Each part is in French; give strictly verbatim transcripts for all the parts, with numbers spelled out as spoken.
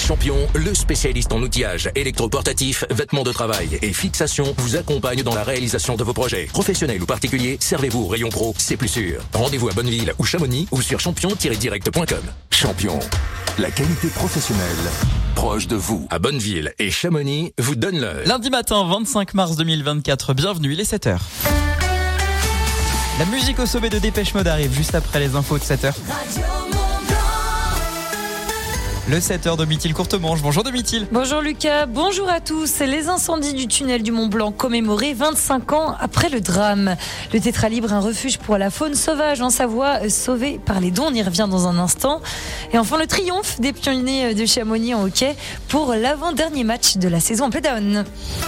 Champion, le spécialiste en outillage, électroportatif, vêtements de travail et fixation, vous accompagne dans la réalisation de vos projets. Professionnels ou particuliers, servez-vous au rayon pro, c'est plus sûr. Rendez-vous à Bonneville ou Chamonix ou sur champion tiret direct point com. Champion, la qualité professionnelle proche de vous. À Bonneville et Chamonix, vous donne l'heure. Lundi matin, vingt-cinq mars deux mille vingt-quatre, bienvenue, il est sept heures. La musique au sommet de Dépêche Mode arrive juste après les infos de sept heures. Le sept heures de Domitil Courtemanche. Bonjour Domitil. Bonjour Lucas, bonjour à tous. Les incendies du tunnel du Mont Blanc commémorés vingt-cinq ans après le drame. Le Tétralibre, un refuge pour la faune sauvage en Savoie, sauvé par les dons, on y revient dans un instant. Et enfin le triomphe des pionniers de Chamonix en hockey pour l'avant-dernier match de la saison en play-down.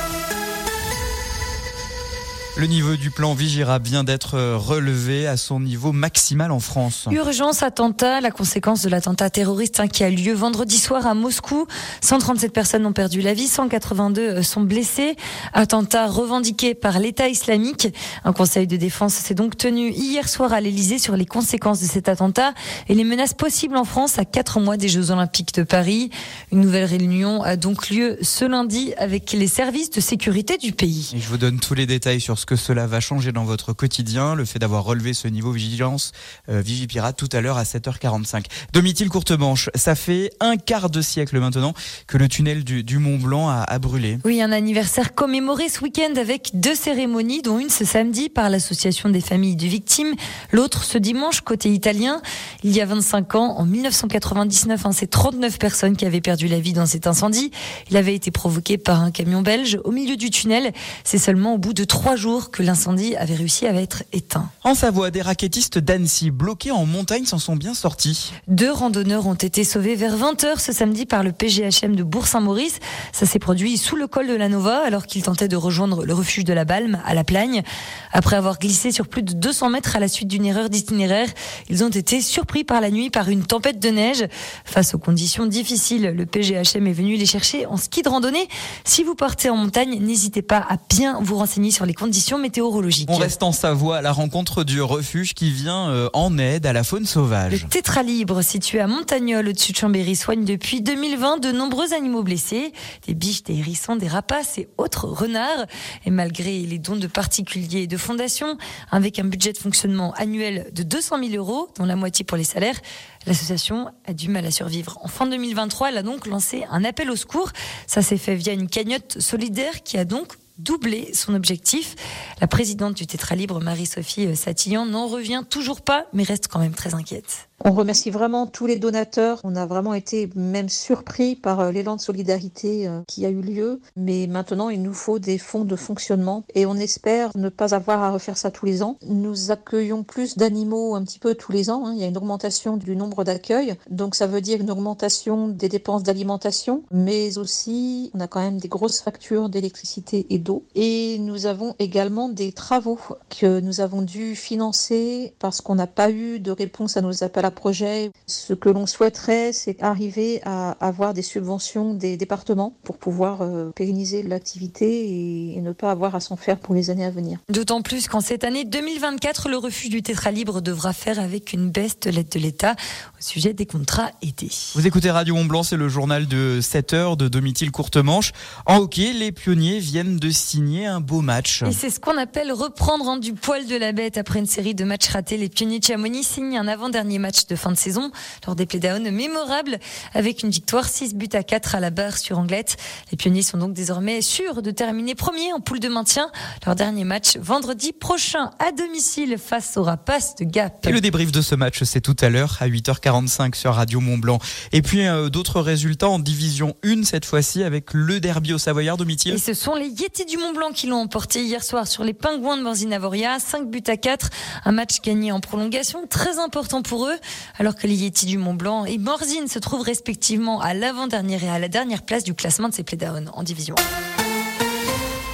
Le niveau du plan Vigira vient d'être relevé à son niveau maximal en France. Urgence attentat, la conséquence de l'attentat terroriste hein, qui a lieu vendredi soir à Moscou. cent trente-sept personnes ont perdu la vie, cent quatre-vingt-deux sont blessées. Attentat revendiqué par l'État islamique. Un conseil de défense s'est donc tenu hier soir à l'Elysée sur les conséquences de cet attentat et les menaces possibles en France à quatre mois des Jeux Olympiques de Paris. Une nouvelle réunion a donc lieu ce lundi avec les services de sécurité du pays. Et je vous donne tous les détails sur ce que cela va changer dans votre quotidien, le fait d'avoir relevé ce niveau vigilance euh, Vigipirate tout à l'heure à sept heures quarante-cinq. Domitil Courtemanche, ça fait un quart de siècle maintenant que le tunnel du, du Mont Blanc a, a brûlé. Oui, un anniversaire commémoré ce week-end avec deux cérémonies, dont une ce samedi par l'association des familles de victimes, l'autre ce dimanche côté italien. Il y a vingt-cinq ans, en mille neuf cent quatre-vingt-dix-neuf, hein, c'est trente-neuf personnes qui avaient perdu la vie dans cet incendie. Il avait été provoqué par un camion belge au milieu du tunnel. C'est seulement au bout de trois jours que l'incendie avait réussi à être éteint. En Savoie, des raquettistes d'Annecy bloqués en montagne s'en sont bien sortis. Deux randonneurs ont été sauvés vers vingt heures ce samedi par le P G H M de Bourg-Saint-Maurice. Ça s'est produit sous le col de la Nova alors qu'ils tentaient de rejoindre le refuge de la Balme à La Plagne. Après avoir glissé sur plus de deux cents mètres à la suite d'une erreur d'itinéraire, ils ont été surpris par la nuit par une tempête de neige. Face aux conditions difficiles, le P G H M est venu les chercher en ski de randonnée. Si vous partez en montagne, n'hésitez pas à bien vous renseigner sur les conditions météorologiques. On reste en Savoie à la rencontre du refuge qui vient euh, en aide à la faune sauvage. Le Tétralibre, situé à Montagnol, au-dessus de Chambéry, soigne depuis deux mille vingt de nombreux animaux blessés, des biches, des hérissons, des rapaces et autres renards. Et malgré les dons de particuliers et de fondations, avec un budget de fonctionnement annuel de deux cent mille euros, dont la moitié pour les salaires, l'association a du mal à survivre. En fin deux mille vingt-trois, elle a donc lancé un appel au secours. Ça s'est fait via une cagnotte solidaire qui a donc doubler son objectif. La présidente du Tétralibre, Marie-Sophie Satillon, n'en revient toujours pas, mais reste quand même très inquiète. On remercie vraiment tous les donateurs. On a vraiment été même surpris par l'élan de solidarité qui a eu lieu. Mais maintenant, il nous faut des fonds de fonctionnement et on espère ne pas avoir à refaire ça tous les ans. Nous accueillons plus d'animaux un petit peu tous les ans. Il y a une augmentation du nombre d'accueils. Donc ça veut dire une augmentation des dépenses d'alimentation, mais aussi on a quand même des grosses factures d'électricité et d'eau. Et nous avons également des travaux que nous avons dû financer parce qu'on n'a pas eu de réponse à nos appels à projets. Ce que l'on souhaiterait, c'est arriver à avoir des subventions des départements pour pouvoir euh, pérenniser l'activité et, et ne pas avoir à s'en faire pour les années à venir. D'autant plus qu'en cette année deux mille vingt-quatre, le refuge du Tétralibre devra faire avec une baisse de l'aide de l'État au sujet des contrats aidés. Vous écoutez Radio Mont Blanc, c'est le journal de sept heures de Domitil Courtemanche. En hockey, les pionniers viennent de signer un beau match. Et c'est ce qu'on appelle reprendre hein, du poil de la bête. Après une série de matchs ratés, les pionniers de Chamonix signent un avant-dernier match de fin de saison lors des play-downs mémorables avec une victoire six buts à quatre à la barre sur Anglette. Les pionniers sont donc désormais sûrs de terminer premier en poule de maintien. Leur dernier match vendredi prochain à domicile face aux Rapaces de Gap. Et le débrief de ce match, c'est tout à l'heure à huit heures quarante-cinq sur Radio Mont Blanc. Et puis euh, d'autres résultats en division un cette fois-ci avec le derby au Savoyard, Domitil. Et ce sont les Yetis du Mont Blanc qui l'ont emporté hier soir sur les Pingouins de Morzine-Avoria, cinq buts à quatre. Un match gagné en prolongation, très important pour eux. Alors que les Yetis du Mont Blanc et Morzine se trouvent respectivement à l'avant-dernière et à la dernière place du classement de ces play-downs en division.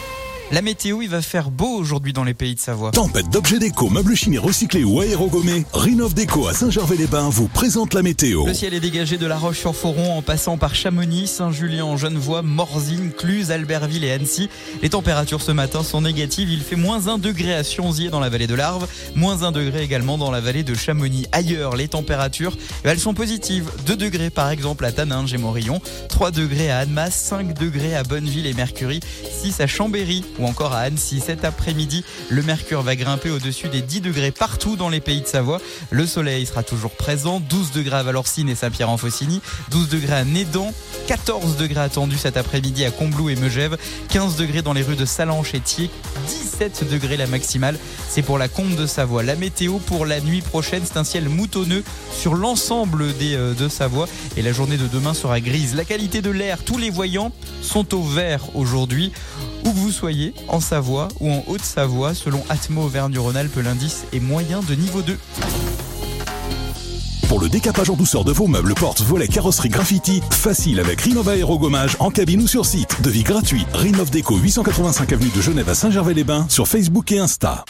La météo, il va faire beau aujourd'hui dans les pays de Savoie. Tempête d'objets déco, meubles chimés recyclés ou aérogommés, Rinov Déco à Saint-Gervais-les-Bains vous présente la météo. Le ciel est dégagé de La Roche-sur-Foron en passant par Chamonix, Saint-Julien, Genevois, Morzine, Cluse, Albertville et Annecy. Les températures ce matin sont négatives. Il fait moins un degré à Sionzier dans la vallée de l'Arve, moins un degré également dans la vallée de Chamonix. Ailleurs, les températures, elles sont positives. deux degrés par exemple à Taninges et Morillon, trois degrés à Annemasse, cinq degrés à Bonneville et Mercury, six à Chambéry ou encore à Annecy. Cet après-midi, le mercure va grimper au-dessus des dix degrés partout dans les pays de Savoie. Le soleil sera toujours présent, douze degrés à Valorcine et Saint-Pierre-en-Faucigny, douze degrés à Nédan, quatorze degrés attendus cet après-midi à Combloux et Megève, quinze degrés dans les rues de Salanches et Thiers, dix-sept degrés la maximale. C'est pour la Combe de Savoie. La météo pour la nuit prochaine, c'est un ciel moutonneux sur l'ensemble des euh, de Savoie et la journée de demain sera grise. La qualité de l'air, tous les voyants sont au vert aujourd'hui. Où que vous soyez, en Savoie ou en Haute-Savoie, selon Atmo Auvergne-Rhône-Alpes, l'indice est moyen de niveau deux. Pour le décapage en douceur de vos meubles, portes, volets, carrosserie, graffiti, facile avec Rinov Aérogommage en cabine ou sur site. Devis gratuit. Rinov Déco, huit cent quatre-vingt-cinq avenue de Genève à Saint-Gervais-les-Bains sur Facebook et Insta.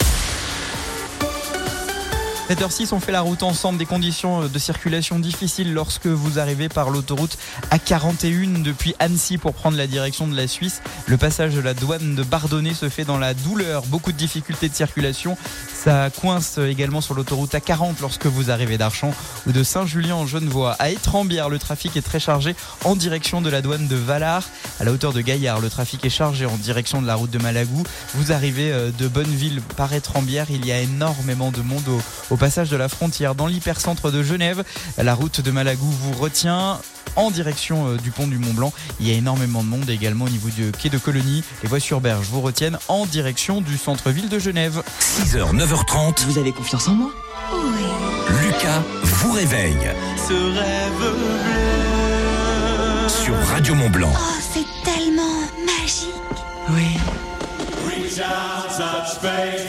sept heures six, on fait la route ensemble. Des conditions de circulation difficiles lorsque vous arrivez par l'autoroute A quarante et un depuis Annecy pour prendre la direction de la Suisse. Le passage de la douane de Bardonnay se fait dans la douleur. Beaucoup de difficultés de circulation. Ça coince également sur l'autoroute A quarante lorsque vous arrivez d'Archamps ou de Saint-Julien en Genevois. À Étrembières, le trafic est très chargé en direction de la douane de Valard. À la hauteur de Gaillard, le trafic est chargé en direction de la route de Malagou. Vous arrivez de Bonneville par Étrembières. Il y a énormément de monde au, au passage de la frontière. Dans l'hypercentre de Genève, la route de Malagou vous retient en direction du pont du Mont-Blanc. Il y a énormément de monde également au niveau du quai de Colonie. Les voies sur berge vous retiennent en direction du centre-ville de Genève. six heures, neuf heures trente. Vous avez confiance en moi? Oui. Lucas vous réveille. Ce rêve bleu. Sur Radio Mont-Blanc. Oh, c'est tellement magique. Oui. Reach out, touch space.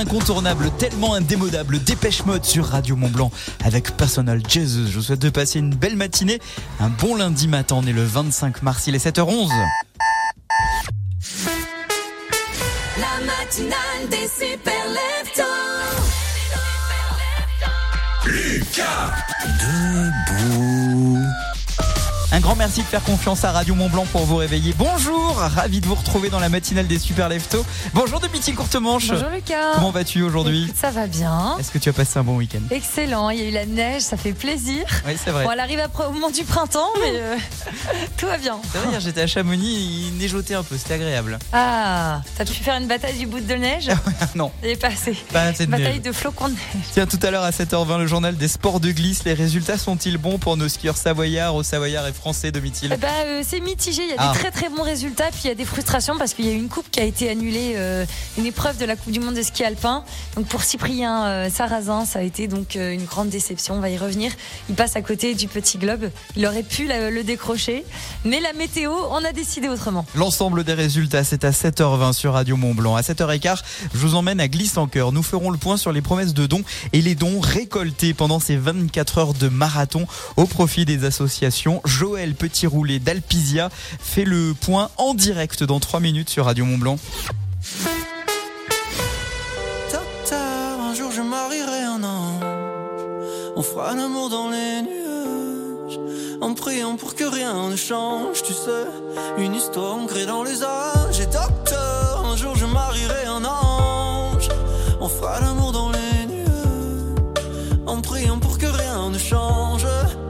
incontournable, tellement indémodable, Dépêche Mode sur Radio Mont-Blanc avec Personal Jesus. Je vous souhaite de passer une belle matinée, un bon lundi matin. On est le vingt-cinq mars, il est sept heures onze. La matinale des super leftos. Lucas Debout. Un grand merci de faire confiance à Radio Mont-Blanc pour vous réveiller. Bonjour, ravi de vous retrouver dans la matinale des Super Leftos. Bonjour Domitil Courtemanche. Bonjour Lucas. Comment vas-tu aujourd'hui ? Écoute, ça va bien. Est-ce que tu as passé un bon week-end ? Excellent, il y a eu la neige, ça fait plaisir. Oui, c'est vrai. Bon, elle arrive après au moment du printemps, mais euh, tout va bien. C'est vrai, hier j'étais à Chamonix, il neigeotait un peu, c'était agréable. Ah, t'as pu faire une bataille du bout de neige ? Non. Il est passé. Pas assez de Bataille neige. de flocons de neige. Tiens, tout à l'heure à sept heures vingt, le journal des sports de glisse. Les résultats sont-ils bons pour nos skieurs savoyards, aux savoyards et français, Domitil ? Bah, euh, c'est mitigé, il y a Ah. des très très bons résultats, puis il y a des frustrations parce qu'il y a eu une coupe qui a été annulée, euh, une épreuve de la Coupe du Monde de ski alpin. Donc pour Cyprien euh, Sarrazin, ça a été donc euh, une grande déception, on va y revenir. Il passe à côté du petit globe, il aurait pu la- le décrocher, mais la météo en a décidé autrement. L'ensemble des résultats, c'est à sept heures vingt sur Radio Mont-Blanc. À sept heures quinze, je vous emmène à Glisse-en-Cœur. Nous ferons le point sur les promesses de dons et les dons récoltés pendant ces vingt-quatre heures de marathon au profit des associations. Joël Petit-Roulet d'Alpizia fait le point en direct dans trois minutes sur Radio Mont-Blanc. Docteur, un jour je marierai un ange. On fera l'amour dans les nuages, en priant pour que rien ne change. Tu sais, une histoire ancrée dans les âges. Et docteur, un jour je marierai un ange. On fera l'amour dans les nuages, en priant pour que rien ne change.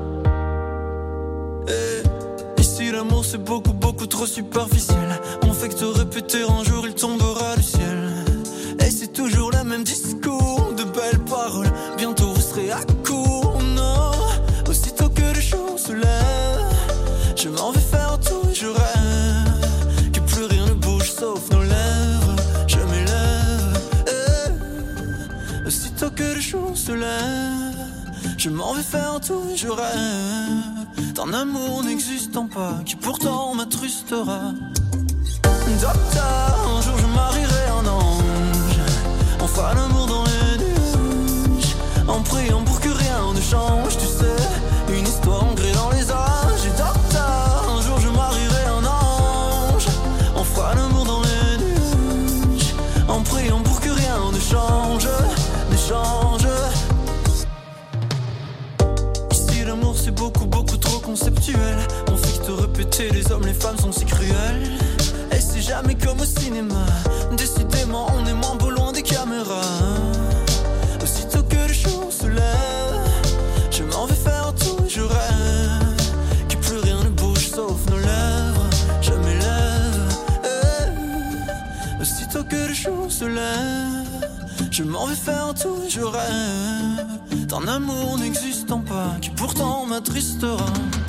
Et ici l'amour c'est beaucoup beaucoup trop superficiel. On fait que te répéter, un jour il tombera du ciel. Et c'est toujours le même discours, de belles paroles. Bientôt vous serez à court, non. Aussitôt que les jours se lèvent, je m'en vais faire tout et je rêve que plus rien ne bouge sauf nos lèvres. Je m'élève, eh. Aussitôt que les jours se lèvent, je m'en vais faire tout et je rêve d'un amour n'existant pas qui pourtant m'attrustera. Docteur, un jour je marierai un ange. On fera l'amour dans les nuages, en priant pour que rien ne change. Tu sais, une histoire ancrée dans les âges. Et docteur, un jour je marierai un ange. On fera l'amour dans les nuages, en priant pour que rien ne change, ne change. Ici l'amour c'est beaucoup beaucoup trop conceptuel. On fait que te répéter, les hommes les femmes sont si cruels. Et c'est jamais comme au cinéma. Décidément on est moins beau loin des caméras. Aussitôt que le jour se lève, je m'en vais faire tout et je rêve que plus rien ne bouge sauf nos lèvres. Je m'élève, eh. Aussitôt que le jour se lève, je m'en vais faire tout et je rêve d'un amour n'existant pas qui pourtant m'attristera.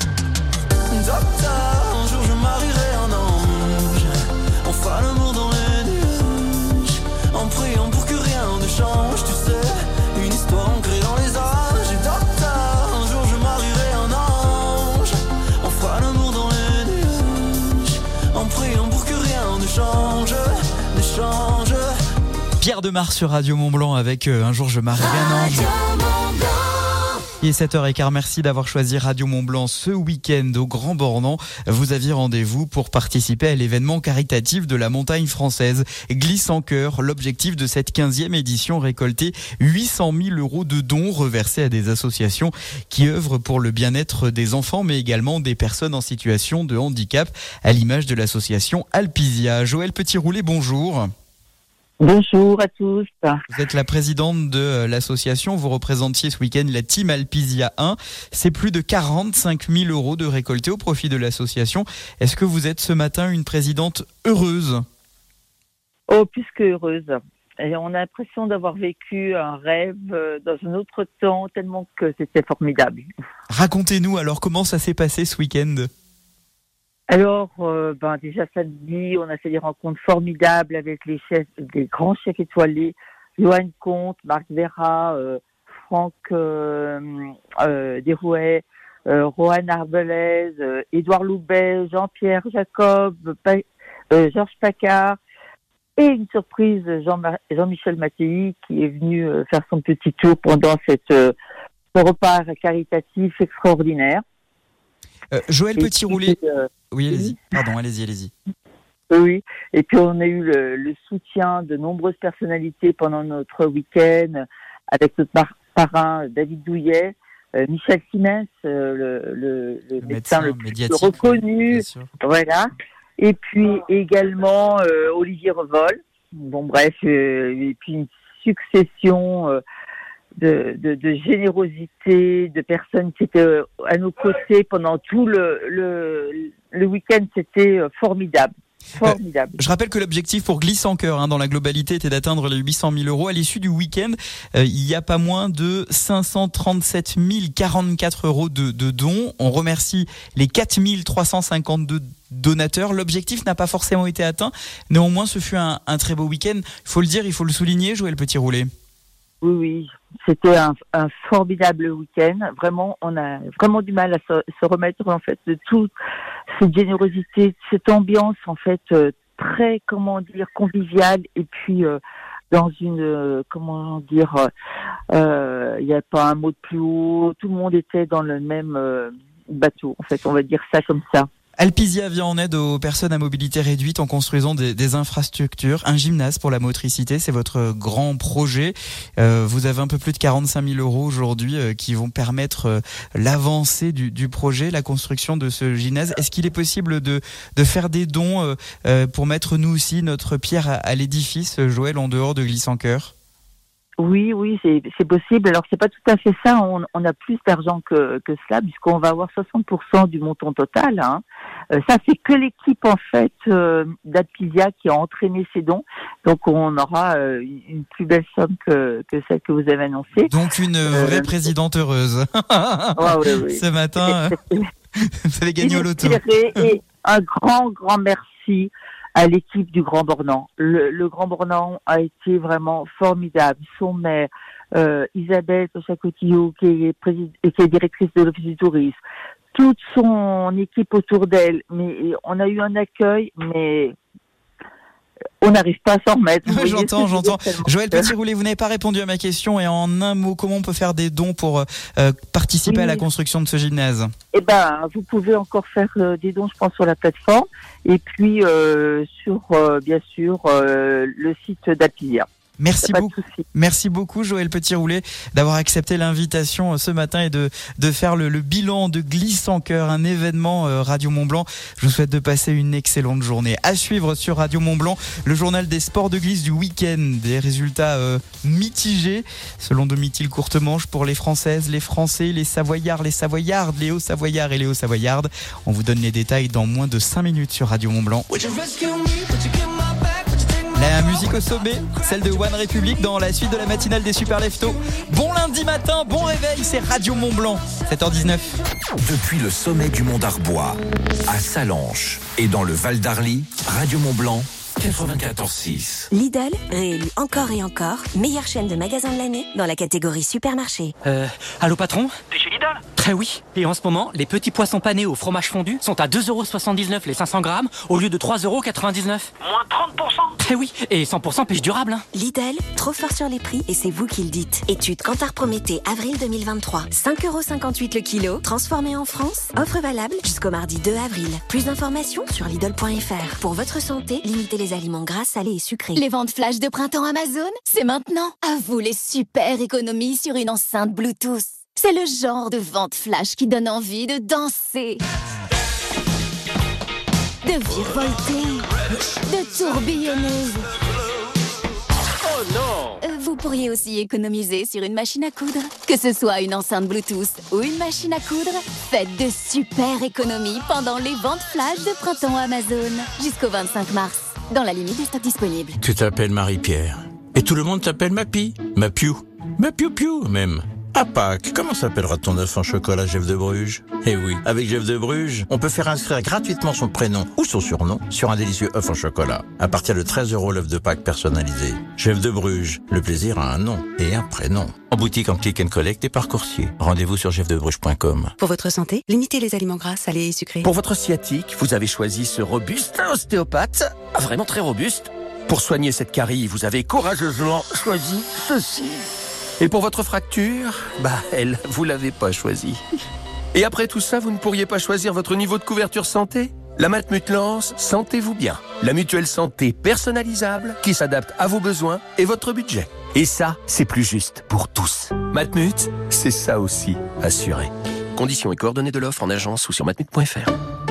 Docteur, un jour je marierai un ange. On fera l'amour dans les nuages, en priant pour que rien ne change. Tu sais, une histoire ancrée dans les âges. Et docteur, un jour je marierai un ange. On fera l'amour dans les nuages, en priant pour que rien ne change, ne change. Pierre Demar sur Radio Mont-Blanc avec euh, Un jour je marierai un ange. Il est sept heures quinze, merci d'avoir choisi Radio Mont-Blanc ce week-end au Grand Bornand. Vous aviez rendez-vous pour participer à l'événement caritatif de la montagne française Glisse-en-Cœur. L'objectif de cette quinzième édition, récolter huit cent mille euros de dons reversés à des associations qui œuvrent pour le bien-être des enfants, mais également des personnes en situation de handicap, à l'image de l'association Alpizia. Joël Petit-Roulet, bonjour. Bonjour à tous. Vous êtes la présidente de l'association, vous représentiez ce week-end la team Alpizia un. C'est plus de quarante-cinq mille euros de récoltés au profit de l'association. Est-ce que vous êtes ce matin une présidente heureuse ? Oh, plus que heureuse. Et on a l'impression d'avoir vécu un rêve dans un autre temps, tellement que c'était formidable. Racontez-nous alors comment ça s'est passé ce week-end ? Alors, euh, ben déjà samedi, on a fait des rencontres formidables avec les chefs, des grands chefs étoilés, Johan Comte, Marc Vera, euh, Franck euh, euh, Desrouet, euh, Rohan Arbelez, euh, Édouard Loubet, Jean-Pierre Jacob, pa- euh, Georges Paccard. Et une surprise, Jean- Jean-Michel Mattei qui est venu euh, faire son petit tour pendant cette, euh, ce repas caritatif extraordinaire. Euh, Joël Petit-Roulet. Euh, oui, allez-y. Pardon, allez-y, allez-y. Oui, et puis on a eu le, le soutien de nombreuses personnalités pendant notre week-end avec notre par- parrain David Douillet, euh, Michel Simès, euh, le, le, le, le médecin, médecin le plus reconnu, voilà, et puis également euh, Olivier Revol. Bon bref, euh, et puis une succession euh, de, de, de générosité, de personnes qui étaient à nos côtés pendant tout le, le, le week-end, c'était formidable. Formidable. Euh, je rappelle que l'objectif pour Glisse en Cœur hein, dans la globalité était d'atteindre les huit cent mille euros. À l'issue du week-end, euh, il y a pas moins de cinq cent trente-sept mille quarante-quatre euros de, de dons. On remercie les quatre mille trois cent cinquante-deux donateurs. L'objectif n'a pas forcément été atteint. Néanmoins, ce fut un, un très beau week-end. Il faut le dire, il faut le souligner, Joël Petit-Roulet. Oui, oui. C'était un, un formidable week-end. Vraiment, on a vraiment du mal à se, se remettre en fait de toute cette générosité, cette ambiance en fait euh, très, comment dire, conviviale et puis euh, dans une, euh, comment dire, il euh, n'y a pas un mot de plus haut. Tout le monde était dans le même euh, bateau. En fait, on va dire ça comme ça. Alpisia vient en aide aux personnes à mobilité réduite en construisant des, des infrastructures. Un gymnase pour la motricité, c'est votre grand projet. Euh, vous avez un peu plus de quarante-cinq mille euros aujourd'hui euh, qui vont permettre euh, l'avancée du, du projet, la construction de ce gymnase. Est-ce qu'il est possible de, de faire des dons euh, euh, pour mettre nous aussi notre pierre à, à l'édifice, Joël, en dehors de Glisse en Cœur ? Oui, oui, c'est, c'est possible. Alors, c'est pas tout à fait ça. On, on a plus d'argent que, que cela, puisqu'on va avoir soixante pour cent du montant total. Hein. Euh, ça, c'est que l'équipe, en fait, euh, d'Alpisia qui a entraîné ces dons. Donc, on aura euh, une plus belle somme que, que celle que vous avez annoncée. Donc, une vraie euh, présidente heureuse. Ouais, oui, oui. Ce matin, vous avez gagné au loto. Et un grand, grand merci à l'équipe du Grand Bornand. Le, le Grand Bornand a été vraiment formidable. Son maire, euh, Isabelle Pochacotillo, qui est, présid- qui est directrice de l'Office du tourisme, toute son équipe autour d'elle. Mais on a eu un accueil, mais on n'arrive pas à s'en remettre. Ouais, j'entends, j'entends. Joël Petit-Roulet, vous n'avez pas répondu à ma question. Et en un mot, comment on peut faire des dons pour euh, participer oui. à la construction de ce gymnase ? Eh ben, vous pouvez encore faire euh, des dons, je pense, sur la plateforme. Et puis, euh, sur, euh, bien sûr, euh, le site d'Alpisia. Merci beaucoup. Merci beaucoup, Joël Petit-Roulet, d'avoir accepté l'invitation ce matin et de, de faire le, le bilan de Glisse en Cœur, un événement euh, Radio Mont-Blanc. Je vous souhaite de passer une excellente journée. À suivre sur Radio Mont-Blanc, le journal des sports de glisse du week-end. Des résultats euh, mitigés, selon Domitil Courtemanche, pour les Françaises, les Français, les Savoyards, les Savoyardes, les Hauts-Savoyards et les Hauts-Savoyardes. On vous donne les détails dans moins de cinq minutes sur Radio Mont-Blanc. La musique au sommet, celle de One Republic dans la suite de la matinale des Super Leftos. Bon lundi matin, bon réveil, c'est Radio Mont-Blanc, sept heures dix-neuf. Depuis le sommet du Mont d'Arbois, à Salanches et dans le Val d'Arly, Radio Mont-Blanc, quatre-vingt-quatorze six. Lidl, réélu encore et encore, meilleure chaîne de magasins de l'année dans la catégorie supermarché. Euh, allô patron ? T'es chez Lidl ? Très oui. Et en ce moment, les petits poissons panés au fromage fondu sont à deux euros soixante-dix-neuf les cinq cents grammes au lieu de trois euros quatre-vingt-dix-neuf. Moins trente pour cent. Très oui. Et cent pour cent pêche durable. Hein. Lidl, trop fort sur les prix et c'est vous qui le dites. Étude Kantar Prométhée, avril deux mille vingt-trois. cinq euros cinquante-huit le kilo, transformé en France. Offre valable jusqu'au mardi deux avril. Plus d'informations sur Lidl point F R. Pour votre santé, limitez les aliments gras, salés et sucrés. Les ventes flash de printemps Amazon, c'est maintenant. À vous les super économies sur une enceinte Bluetooth. C'est le genre de vente flash qui donne envie de danser, de virevolter, de tourbillonner. Oh non! Euh, vous pourriez aussi économiser sur une machine à coudre. Que ce soit une enceinte Bluetooth ou une machine à coudre, faites de super économies pendant les ventes flash de printemps Amazon. Jusqu'au vingt-cinq mars, dans la limite du stock disponible. Tu t'appelles Marie-Pierre. Et tout le monde t'appelle Mapi. Mapiou. Mapiou-piou même. À Pâques, comment s'appellera ton œuf en chocolat Jeff de Bruges ? Eh oui, avec Jeff de Bruges, on peut faire inscrire gratuitement son prénom ou son surnom sur un délicieux œuf en chocolat. À partir de treize euros l'œuf de Pâques personnalisé. Jeff de Bruges, le plaisir a un nom et un prénom. En boutique, en click and collect et par coursier. Rendez-vous sur jeff de bruges point com. Pour votre santé, limitez les aliments gras, salés et sucrés. Pour votre sciatique, vous avez choisi ce robuste ostéopathe. Vraiment très robuste. Pour soigner cette carie, vous avez courageusement choisi ceci. Et pour votre fracture, bah elle, vous l'avez pas choisie. Et après tout ça, vous ne pourriez pas choisir votre niveau de couverture santé ? La Matmut lance Sentez-vous bien, la mutuelle santé personnalisable qui s'adapte à vos besoins et votre budget. Et ça, c'est plus juste pour tous. Matmut, c'est ça aussi, assuré. Conditions et coordonnées de l'offre en agence ou sur matmut point f r.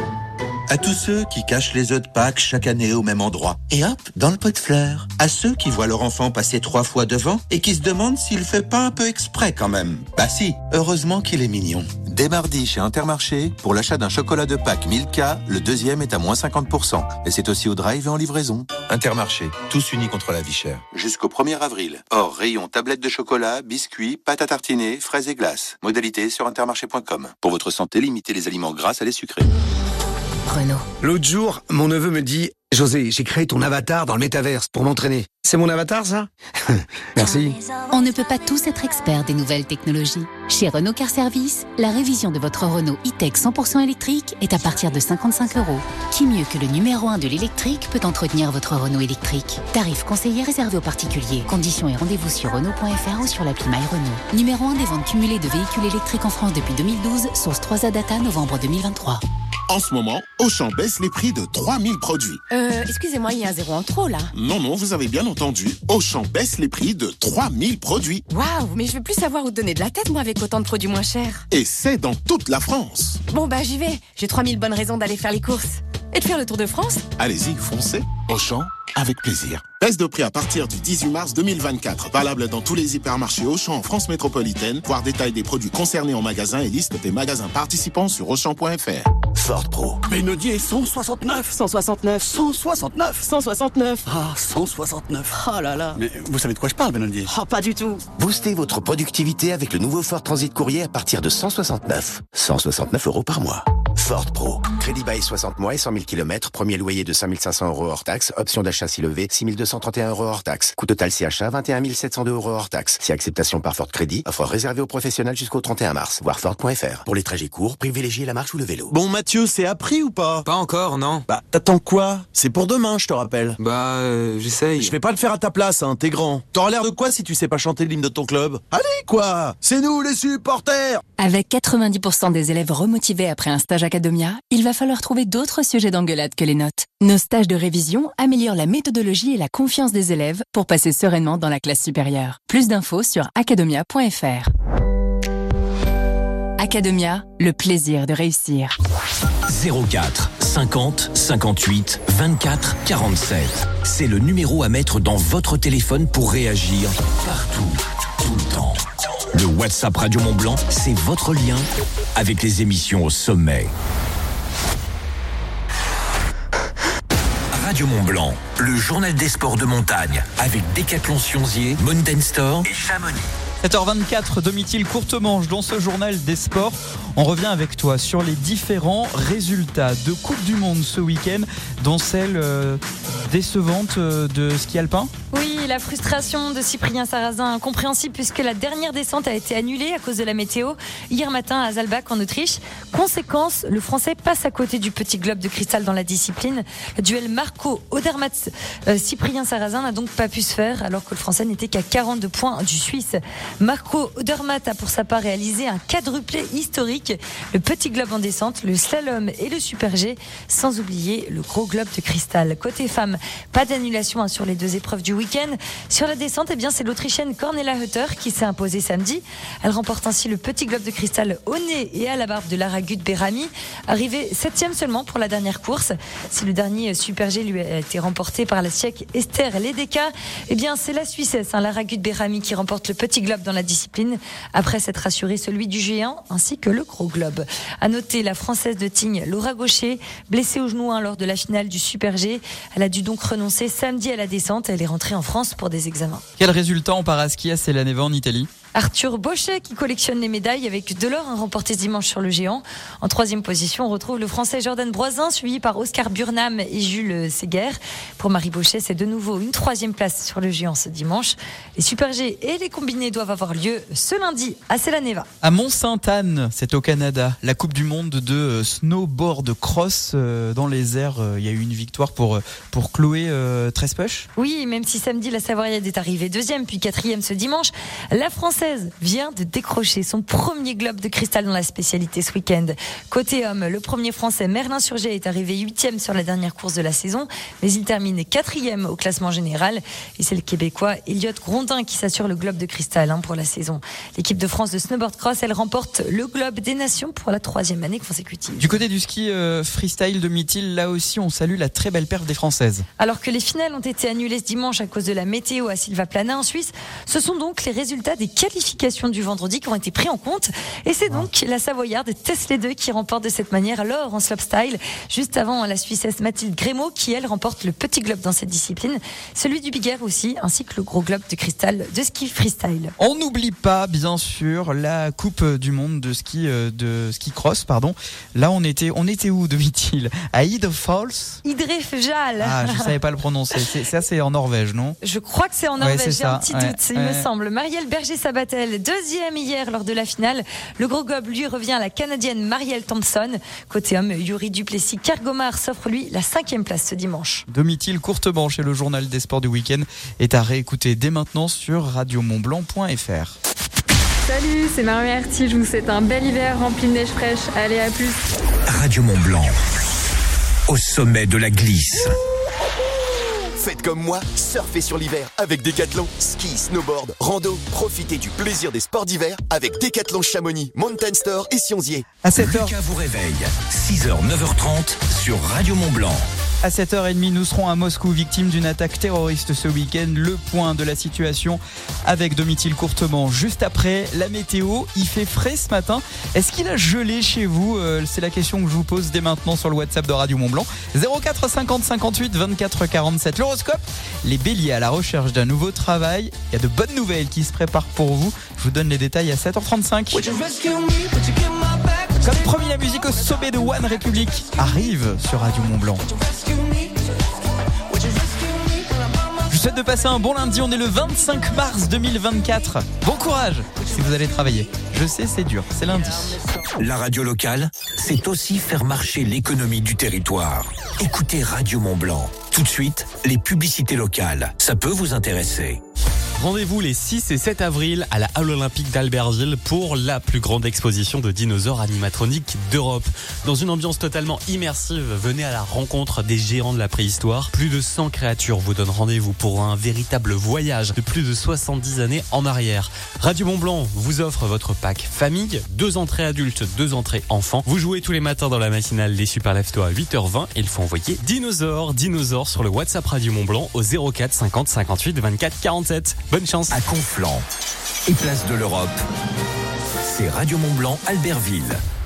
À tous ceux qui cachent les œufs de Pâques chaque année au même endroit. Et hop, dans le pot de fleurs. À ceux qui voient leur enfant passer trois fois devant et qui se demandent s'il fait pas un peu exprès quand même. Bah si, heureusement qu'il est mignon. Dès mardi chez Intermarché, pour l'achat d'un chocolat de Pâques Milka, le deuxième est à moins cinquante pour cent. Et c'est aussi au drive et en livraison. Intermarché, tous unis contre la vie chère. Jusqu'au premier avril. Hors rayon tablettes de chocolat, biscuits, pâte à tartiner, fraises et glaces. Modalité sur intermarché point com. Pour votre santé, limitez les aliments gras à les sucrés. Renault. L'autre jour, mon neveu me dit « José, j'ai créé ton avatar dans le métaverse pour m'entraîner. » C'est mon avatar, ça? Merci. On ne peut pas tous être experts des nouvelles technologies. Chez Renault Car Service, la révision de votre Renault e-Tech cent pour cent électrique est à partir de cinquante-cinq euros. Qui mieux que le numéro un de l'électrique peut entretenir votre Renault électrique? Tarif conseillé réservé aux particuliers. Conditions et rendez-vous sur Renault point f r ou sur l'appli My Renault. Numéro un des ventes cumulées de véhicules électriques en France depuis deux mille douze, source trois A Data, novembre deux mille vingt-trois. En ce moment, Auchan baisse les prix de trois mille produits. Euh, excusez-moi, il y a un zéro en trop, là. Non, non, vous avez bien entendu. Auchan baisse les prix de trois mille produits. Waouh, mais je veux plus savoir où donner de la tête, moi, avec autant de produits moins chers. Et c'est dans toute la France. Bon, bah, j'y vais. J'ai trois mille bonnes raisons d'aller faire les courses. Et de faire le tour de France. Allez-y, foncez. Auchan, avec plaisir. Baisse de prix à partir du dix-huit mars deux mille vingt-quatre. Valable dans tous les hypermarchés Auchan en France métropolitaine. Voir détail des produits concernés en magasin et liste des magasins participants sur auchan point f r. Ford Pro. Benodier cent soixante-neuf. cent soixante-neuf. cent soixante-neuf. cent soixante-neuf. Ah, cent soixante-neuf. Oh là là. Mais vous savez de quoi je parle, Benodier? Oh, pas du tout. Boostez votre productivité avec le nouveau Ford Transit Courrier à partir de cent soixante-neuf. cent soixante-neuf euros par mois. Ford Pro. Crédit bail soixante mois et cent mille kilomètres. Premier loyer de cinq mille cinq cents euros hors taxe. Option d'achat si levé, six mille deux cent trente et un euros hors taxe. Coût total si achat, vingt et un mille sept cent deux euros hors taxe. Si acceptation par Ford Crédit, offre réservée aux professionnels jusqu'au trente et un mars. Voir Ford point f r. Pour les trajets courts, privilégiez la marche ou le vélo. Bon, Mathieu, c'est appris ou pas? Pas encore, non. Bah, t'attends quoi? C'est pour demain, je te rappelle. Bah, euh, j'essaye. Je vais pas le faire à ta place, hein, t'es grand. T'auras l'air de quoi si tu sais pas chanter l'hymne de ton club? Allez, quoi? C'est nous, les supporters! Avec quatre-vingt-dix pour cent des élèves remotivés après un stage Academia, il va falloir trouver d'autres sujets d'engueulade que les notes. Nos stages de révision améliorent la méthodologie et la confiance des élèves pour passer sereinement dans la classe supérieure. Plus d'infos sur academia point f r. Academia, le plaisir de réussir. zéro quatre cinquante cinquante-huit vingt-quatre quarante-sept. C'est le numéro à mettre dans votre téléphone pour réagir partout, tout le temps. Le WhatsApp Radio Mont-Blanc, c'est votre lien avec les émissions au sommet. Radio Mont-Blanc, le journal des sports de montagne avec Décathlon Sionzier, Mountain Store et Chamonix. sept heures vingt-quatre, Domitil Courtemanche, dans ce journal des sports. On revient avec toi sur les différents résultats de Coupe du Monde ce week-end, dont celle euh, décevante euh, de ski alpin. Oui, la frustration de Cyprien Sarrazin incompréhensible puisque la dernière descente a été annulée à cause de la météo hier matin à Saalbach en Autriche. Conséquence, le Français passe à côté du petit globe de cristal dans la discipline. Le duel Marco Odermatt euh, Cyprien Sarrazin n'a donc pas pu se faire alors que le Français n'était qu'à quarante-deux points du Suisse. Marco Odermatt a pour sa part réalisé un quadruplé historique, le petit globe en descente, le slalom et le super G, sans oublier le gros globe de cristal. Côté femmes, pas d'annulation hein, sur les deux épreuves du week-end. Sur la descente, eh bien, c'est l'Autrichienne Cornelia Hutter qui s'est imposée samedi. Elle remporte ainsi le petit globe de cristal au nez et à la barbe de Lara Gut-Berami, arrivée septième seulement pour la dernière course. Si le dernier super G lui a été remporté par la Tchèque Esther Ledeka, eh bien, c'est la Suissesse hein, Lara Gut-Berami qui remporte le petit globe dans la discipline, après s'être assuré celui du géant ainsi que le gros globe. À noter la Française de Tignes, Laura Gaucher, blessée au genou hein, lors de la finale du super G. Elle a dû donc renoncer samedi à la descente. Elle est rentrée en France pour des examens. Quel résultat en paraski à Célaneva en Italie? Arthur Bauchet qui collectionne les médailles avec de l'or remporté dimanche sur le géant. En troisième position, on retrouve le Français Jordan Broisin, suivi par Oscar Burnham et Jules Séguer. Pour Marie Bauchet, c'est de nouveau une troisième place sur le géant ce dimanche. Les Super G et les combinés doivent avoir lieu ce lundi à Célaneva. À Mont-Sainte-Anne, c'est au Canada, la Coupe du Monde de snowboard cross dans les airs. Il y a eu une victoire pour, pour Chloé euh, Trespuch. Oui, même si samedi la Savoyarde est arrivée deuxième puis quatrième ce dimanche, la Française vient de décrocher son premier globe de cristal dans la spécialité ce week-end. Côté homme, le premier Français Merlin Surgé est arrivé huitième sur la dernière course de la saison, mais il termine quatrième au classement général. Et c'est le Québécois Elliot Grondin qui s'assure le globe de cristal hein, pour la saison. L'équipe de France de snowboard cross, elle remporte le globe des nations pour la troisième année consécutive. Du côté du ski euh, freestyle de Mithil, là aussi on salue la très belle perf des Françaises. Alors que les finales ont été annulées ce dimanche à cause de la météo à Silvaplana en Suisse, ce sont donc les résultats des qualifications du vendredi qui ont été pris en compte. Et c'est donc la Savoyarde Tess les deux qui remporte de cette manière l'or en slopestyle, juste avant la Suissesse Mathilde Grémaud qui elle remporte le petit globe dans cette discipline, celui du Big Air aussi, ainsi que le gros globe de cristal de ski freestyle. On n'oublie pas bien sûr la Coupe du Monde de ski de ski cross, pardon. Là on était on était où de Mithil? À Idre Falls. Idrefjall. Ah, je savais pas le prononcer. C'est, ça c'est en Norvège, non? Je crois que c'est en Norvège. Ouais, c'est J'ai un ça. petit ouais. doute, il ouais. me semble. Marielle Berger-Sabatel, deuxième hier lors de la finale. Le gros globe lui revient à la Canadienne Marielle Thompson. Côté homme, Yuri Duplessis Kergomar s'offre lui la cinquième place ce dimanche. De Mithil, courte manche et le journal des sports du week-end est à réécouter dès maintenant sur radio mont blanc point f r. Salut, c'est Marie Arti, je vous souhaite un bel hiver rempli de neige fraîche. Allez, à plus. Radio Mont Blanc, au sommet de la glisse. Faites comme moi, surfez sur l'hiver avec Decathlon. Ski, snowboard, rando, profitez du plaisir des sports d'hiver avec Decathlon Chamonix, Mountain Store et Sionzier. À sept heures. Lucas vous réveille, six heures neuf heures trente sur Radio Mont Blanc. À sept heures trente, nous serons à Moscou, victime d'une attaque terroriste ce week-end. Le point de la situation avec Domitil Courtement. Juste après, la météo, il fait frais ce matin. Est-ce qu'il a gelé chez vous? C'est la question que je vous pose dès maintenant sur le WhatsApp de Radio Mont Blanc. zéro quatre cinquante cinquante-huit vingt-quatre quarante-sept. L'horoscope, les béliers à la recherche d'un nouveau travail. Il y a de bonnes nouvelles qui se préparent pour vous. Je vous donne les détails à sept heures trente-cinq. Comme promis, la musique au sommet de One Republic arrive sur Radio Mont Blanc. Je vous souhaite de passer un bon lundi, on est le vingt-cinq mars deux mille vingt-quatre. Bon courage si vous allez travailler. Je sais, c'est dur, c'est lundi. La radio locale, c'est aussi faire marcher l'économie du territoire. Écoutez Radio Mont Blanc. Tout de suite, les publicités locales. Ça peut vous intéresser. Rendez-vous les six et sept avril à la Halle Olympique d'Albertville pour la plus grande exposition de dinosaures animatroniques d'Europe. Dans une ambiance totalement immersive, venez à la rencontre des géants de la préhistoire. Plus de cent créatures vous donnent rendez-vous pour un véritable voyage de plus de soixante-dix années en arrière. Radio Mont Blanc vous offre votre pack famille, deux entrées adultes, deux entrées enfants. Vous jouez tous les matins dans la matinale Les Super Lefto à huit heures vingt et il faut envoyer dinosaures, dinosaures sur le WhatsApp Radio Mont Blanc au zéro quatre cinquante cinquante-huit vingt-quatre quarante-sept. Bonne chance. À Conflans et Place de l'Europe, c'est Radio Mont Blanc Albertville.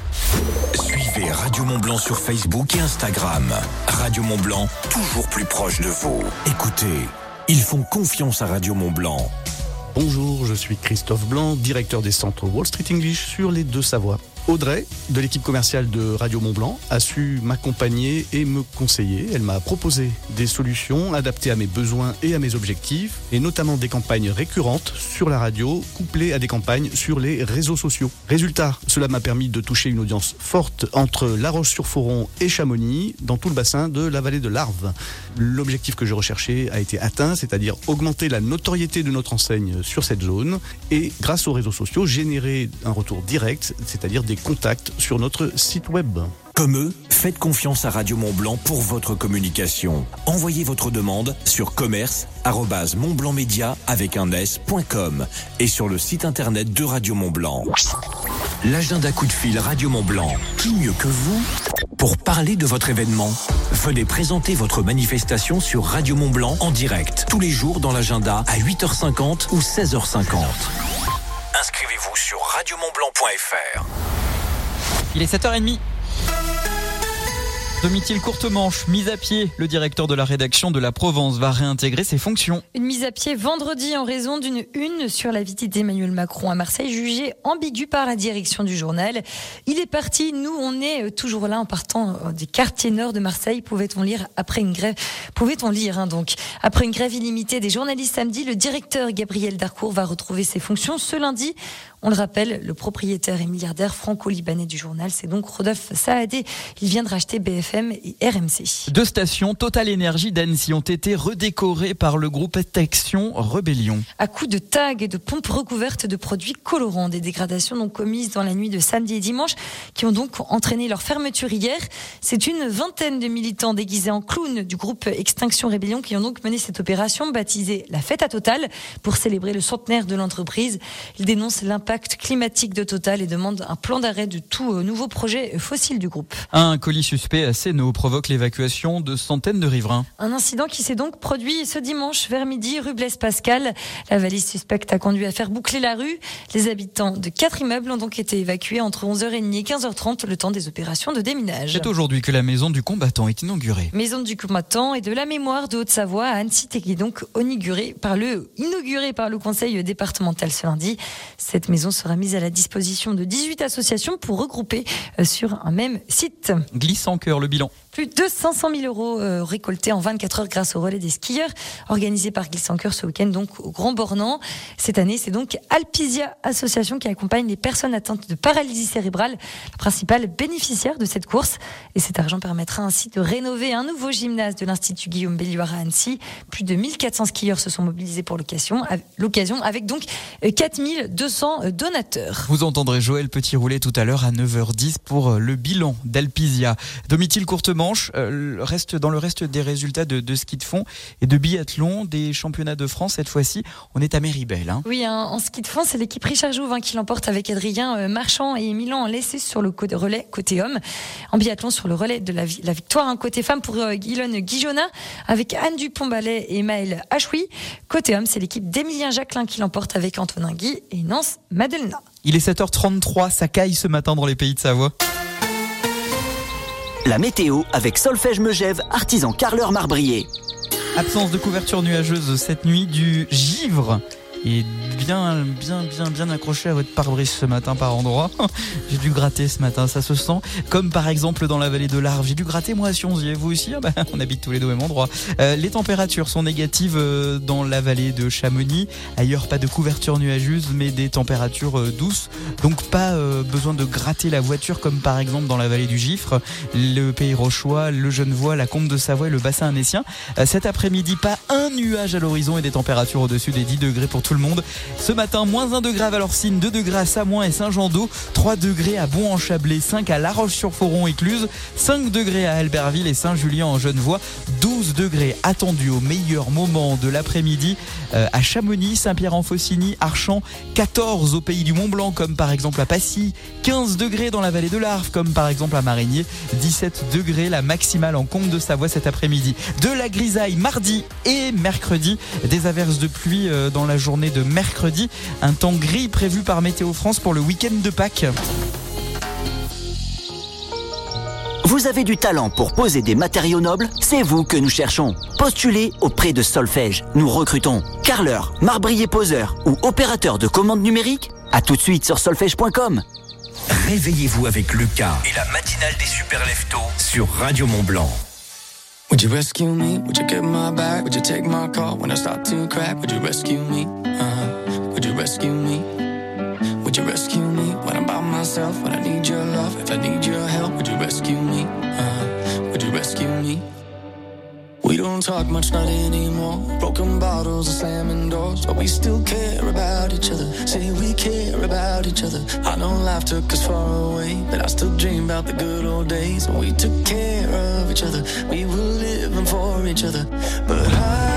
Suivez Radio Mont Blanc sur Facebook et Instagram. Radio Mont Blanc, toujours plus proche de vous. Écoutez, ils font confiance à Radio Mont Blanc. Bonjour, je suis Christophe Blanc, directeur des centres Wall Street English sur les Deux-Savoies. Audrey, de l'équipe commerciale de Radio Mont Blanc, a su m'accompagner et me conseiller. Elle m'a proposé des solutions adaptées à mes besoins et à mes objectifs, et notamment des campagnes récurrentes sur la radio, couplées à des campagnes sur les réseaux sociaux. Résultat, cela m'a permis de toucher une audience forte entre La Roche-sur-Foron et Chamonix, dans tout le bassin de la vallée de l'Arve. L'objectif que je recherchais a été atteint, c'est-à-dire augmenter la notoriété de notre enseigne sur cette zone, et grâce aux réseaux sociaux, générer un retour direct, c'est-à-dire des contacts sur notre site web. Comme eux, faites confiance à Radio Mont Blanc pour votre communication. Envoyez votre demande sur commerce arobase montblancmedia avec un s.com et sur le site internet de Radio Mont Blanc. L'agenda coup de fil Radio Mont Blanc. Qui mieux que vous pour parler de votre événement? Venez présenter votre manifestation sur Radio Mont Blanc en direct tous les jours dans l'agenda à huit heures cinquante ou seize heures cinquante. Inscrivez-vous sur radio mont blanc point f r. Il est sept heures trente. Domitil Courtemanche, mise à pied. Le directeur de la rédaction de La Provence va réintégrer ses fonctions. Une mise à pied vendredi en raison d'une une sur la visite d'Emmanuel Macron à Marseille, jugée ambiguë par la direction du journal. Il est parti, nous on est toujours là en partant des quartiers nord de Marseille. Pouvait-on lire après une grève Pouvait-on lire hein, donc après une grève illimitée des journalistes samedi, le directeur Gabriel Darcourt va retrouver ses fonctions ce lundi. On le rappelle, le propriétaire et milliardaire franco-libanais du journal, c'est donc Rodolphe Saadé. Il vient de racheter B F M et R M C. Deux stations Total Énergie d'Annecy ont été redécorées par le groupe Action Rébellion. À coups de tags et de pompes recouvertes de produits colorants, des dégradations donc commises dans la nuit de samedi et dimanche qui ont donc entraîné leur fermeture hier. C'est une vingtaine de militants déguisés en clowns du groupe Extinction Rébellion qui ont donc mené cette opération baptisée la Fête à Total pour célébrer le centenaire de l'entreprise. Ils dénoncent l'impact climatique de Total et demandent un plan d'arrêt de tout nouveau projet fossile du groupe. Un colis suspect à Sénaux provoque l'évacuation de centaines de riverains. Un incident qui s'est donc produit ce dimanche vers midi rue Blaise Pascal. La valise suspecte a conduit à faire boucler la rue. Les habitants de quatre immeubles ont donc été évacués entre onze heures trente et quinze heures trente, le temps des opérations de déminage. C'est aujourd'hui que la maison du combattant est inaugurée. Maison du combattant et de la mémoire de Haute-Savoie à Annecy qui est donc inaugurée par le, inaugurée par le conseil départemental ce lundi. Cette maison sera mise à la disposition de dix-huit associations pour regrouper sur un même site. Glisse en cœur le bilan. Plus de cinq cent mille euros récoltés en vingt-quatre heures grâce au relais des skieurs organisé par Glisse en cœur ce week-end donc au Grand Bornand. Cette année, c'est donc Alpisia Association qui accompagne les personnes atteintes de paralysie cérébrale, la principale bénéficiaire de cette course. Et cet argent permettra ainsi de rénover un nouveau gymnase de l'Institut Guillaume Belliard à Annecy. Plus de mille quatre cents skieurs se sont mobilisés pour l'occasion, l'occasion avec donc quatre mille deux cents donateurs. Vous entendrez Joël Petit-Roulet tout à l'heure à neuf heures dix pour le bilan d'Alpisia. Domitil Courtemanche euh, reste dans le reste des résultats de, de ski de fond et de biathlon des championnats de France. Cette fois-ci, on est à Méribel. Hein. Oui, hein, en ski de fond, c'est l'équipe Richard Jouve hein, qui l'emporte avec Adrien Marchand et Milan Lessé sur le côté relais côté homme. En biathlon, sur le relais de la, la victoire hein, côté femme pour euh, Guilonne Guijona avec Anne Dupont-Ballet et Maëlle Achoui. Côté homme, c'est l'équipe d'Emilien Jacquelin qui l'emporte avec Antonin Guy et Nance Madelna. Il est sept heures trente-trois, ça caille ce matin dans les pays de Savoie. La météo avec Solfège Megève, artisan carreleur marbrier. Absence de couverture nuageuse cette nuit, du givre et bien, bien, bien, bien accroché à votre pare-brise ce matin par endroit. J'ai dû gratter ce matin, ça se sent. Comme par exemple dans la vallée de l'Arve. J'ai dû gratter moi à Sionzier. Vous aussi ah bah, on habite tous les deux au même endroit. Euh, les températures sont négatives euh, dans la vallée de Chamonix. Ailleurs, pas de couverture nuageuse, mais des températures euh, douces. Donc pas euh, besoin de gratter la voiture comme par exemple dans la vallée du Gifre, le Pays Rochois, le Genevois, la Combe de Savoie et le bassin annécien. Euh, cet après-midi, pas un nuage à l'horizon et des températures au-dessus des dix degrés pour tout le monde. Ce matin, moins un degré à Valorcine, deux degrés à Samoin et Saint-Jean-d'Eau, trois degrés à Bon-en-Chablais, cinq à La Roche-sur-Foron et Cluse, cinq degrés à Albertville et Saint-Julien en Genevois, douze degrés attendus au meilleur moment de l'après-midi euh, à Chamonix, Saint-Pierre-en-Faucigny, Archamps, quatorze au pays du Mont-Blanc comme par exemple à Passy, quinze degrés dans la vallée de l'Arve comme par exemple à Marigné, dix-sept degrés la maximale en Combe de Savoie cet après-midi. De la grisaille mardi et mercredi, des averses de pluie euh, dans la journée de mercredi, un temps gris prévu par Météo France pour le week-end de Pâques. Vous avez du talent pour poser des matériaux nobles? C'est vous que nous cherchons. Postulez auprès de Solfège. Nous recrutons carreleurs, marbriers poseurs ou opérateurs de commandes numériques. À tout de suite sur solfège point com. Réveillez-vous avec Lucas et la matinale des super leftos sur Radio Mont-Blanc. Would you rescue me? Would you get my back? Would you take my call when I start to crack? Would you rescue me? Uh-huh. Would you rescue me? Would you rescue me when I'm by myself? When I need your love, if I need your help, would you rescue me? Uh-huh. Would you rescue me? We don't talk much, not anymore. Broken bottles and slamming doors, but we still care about each other. Say we care about each other. I know life took us far away, but I still dream about the good old days when we took care of each other. We were living for each other. But I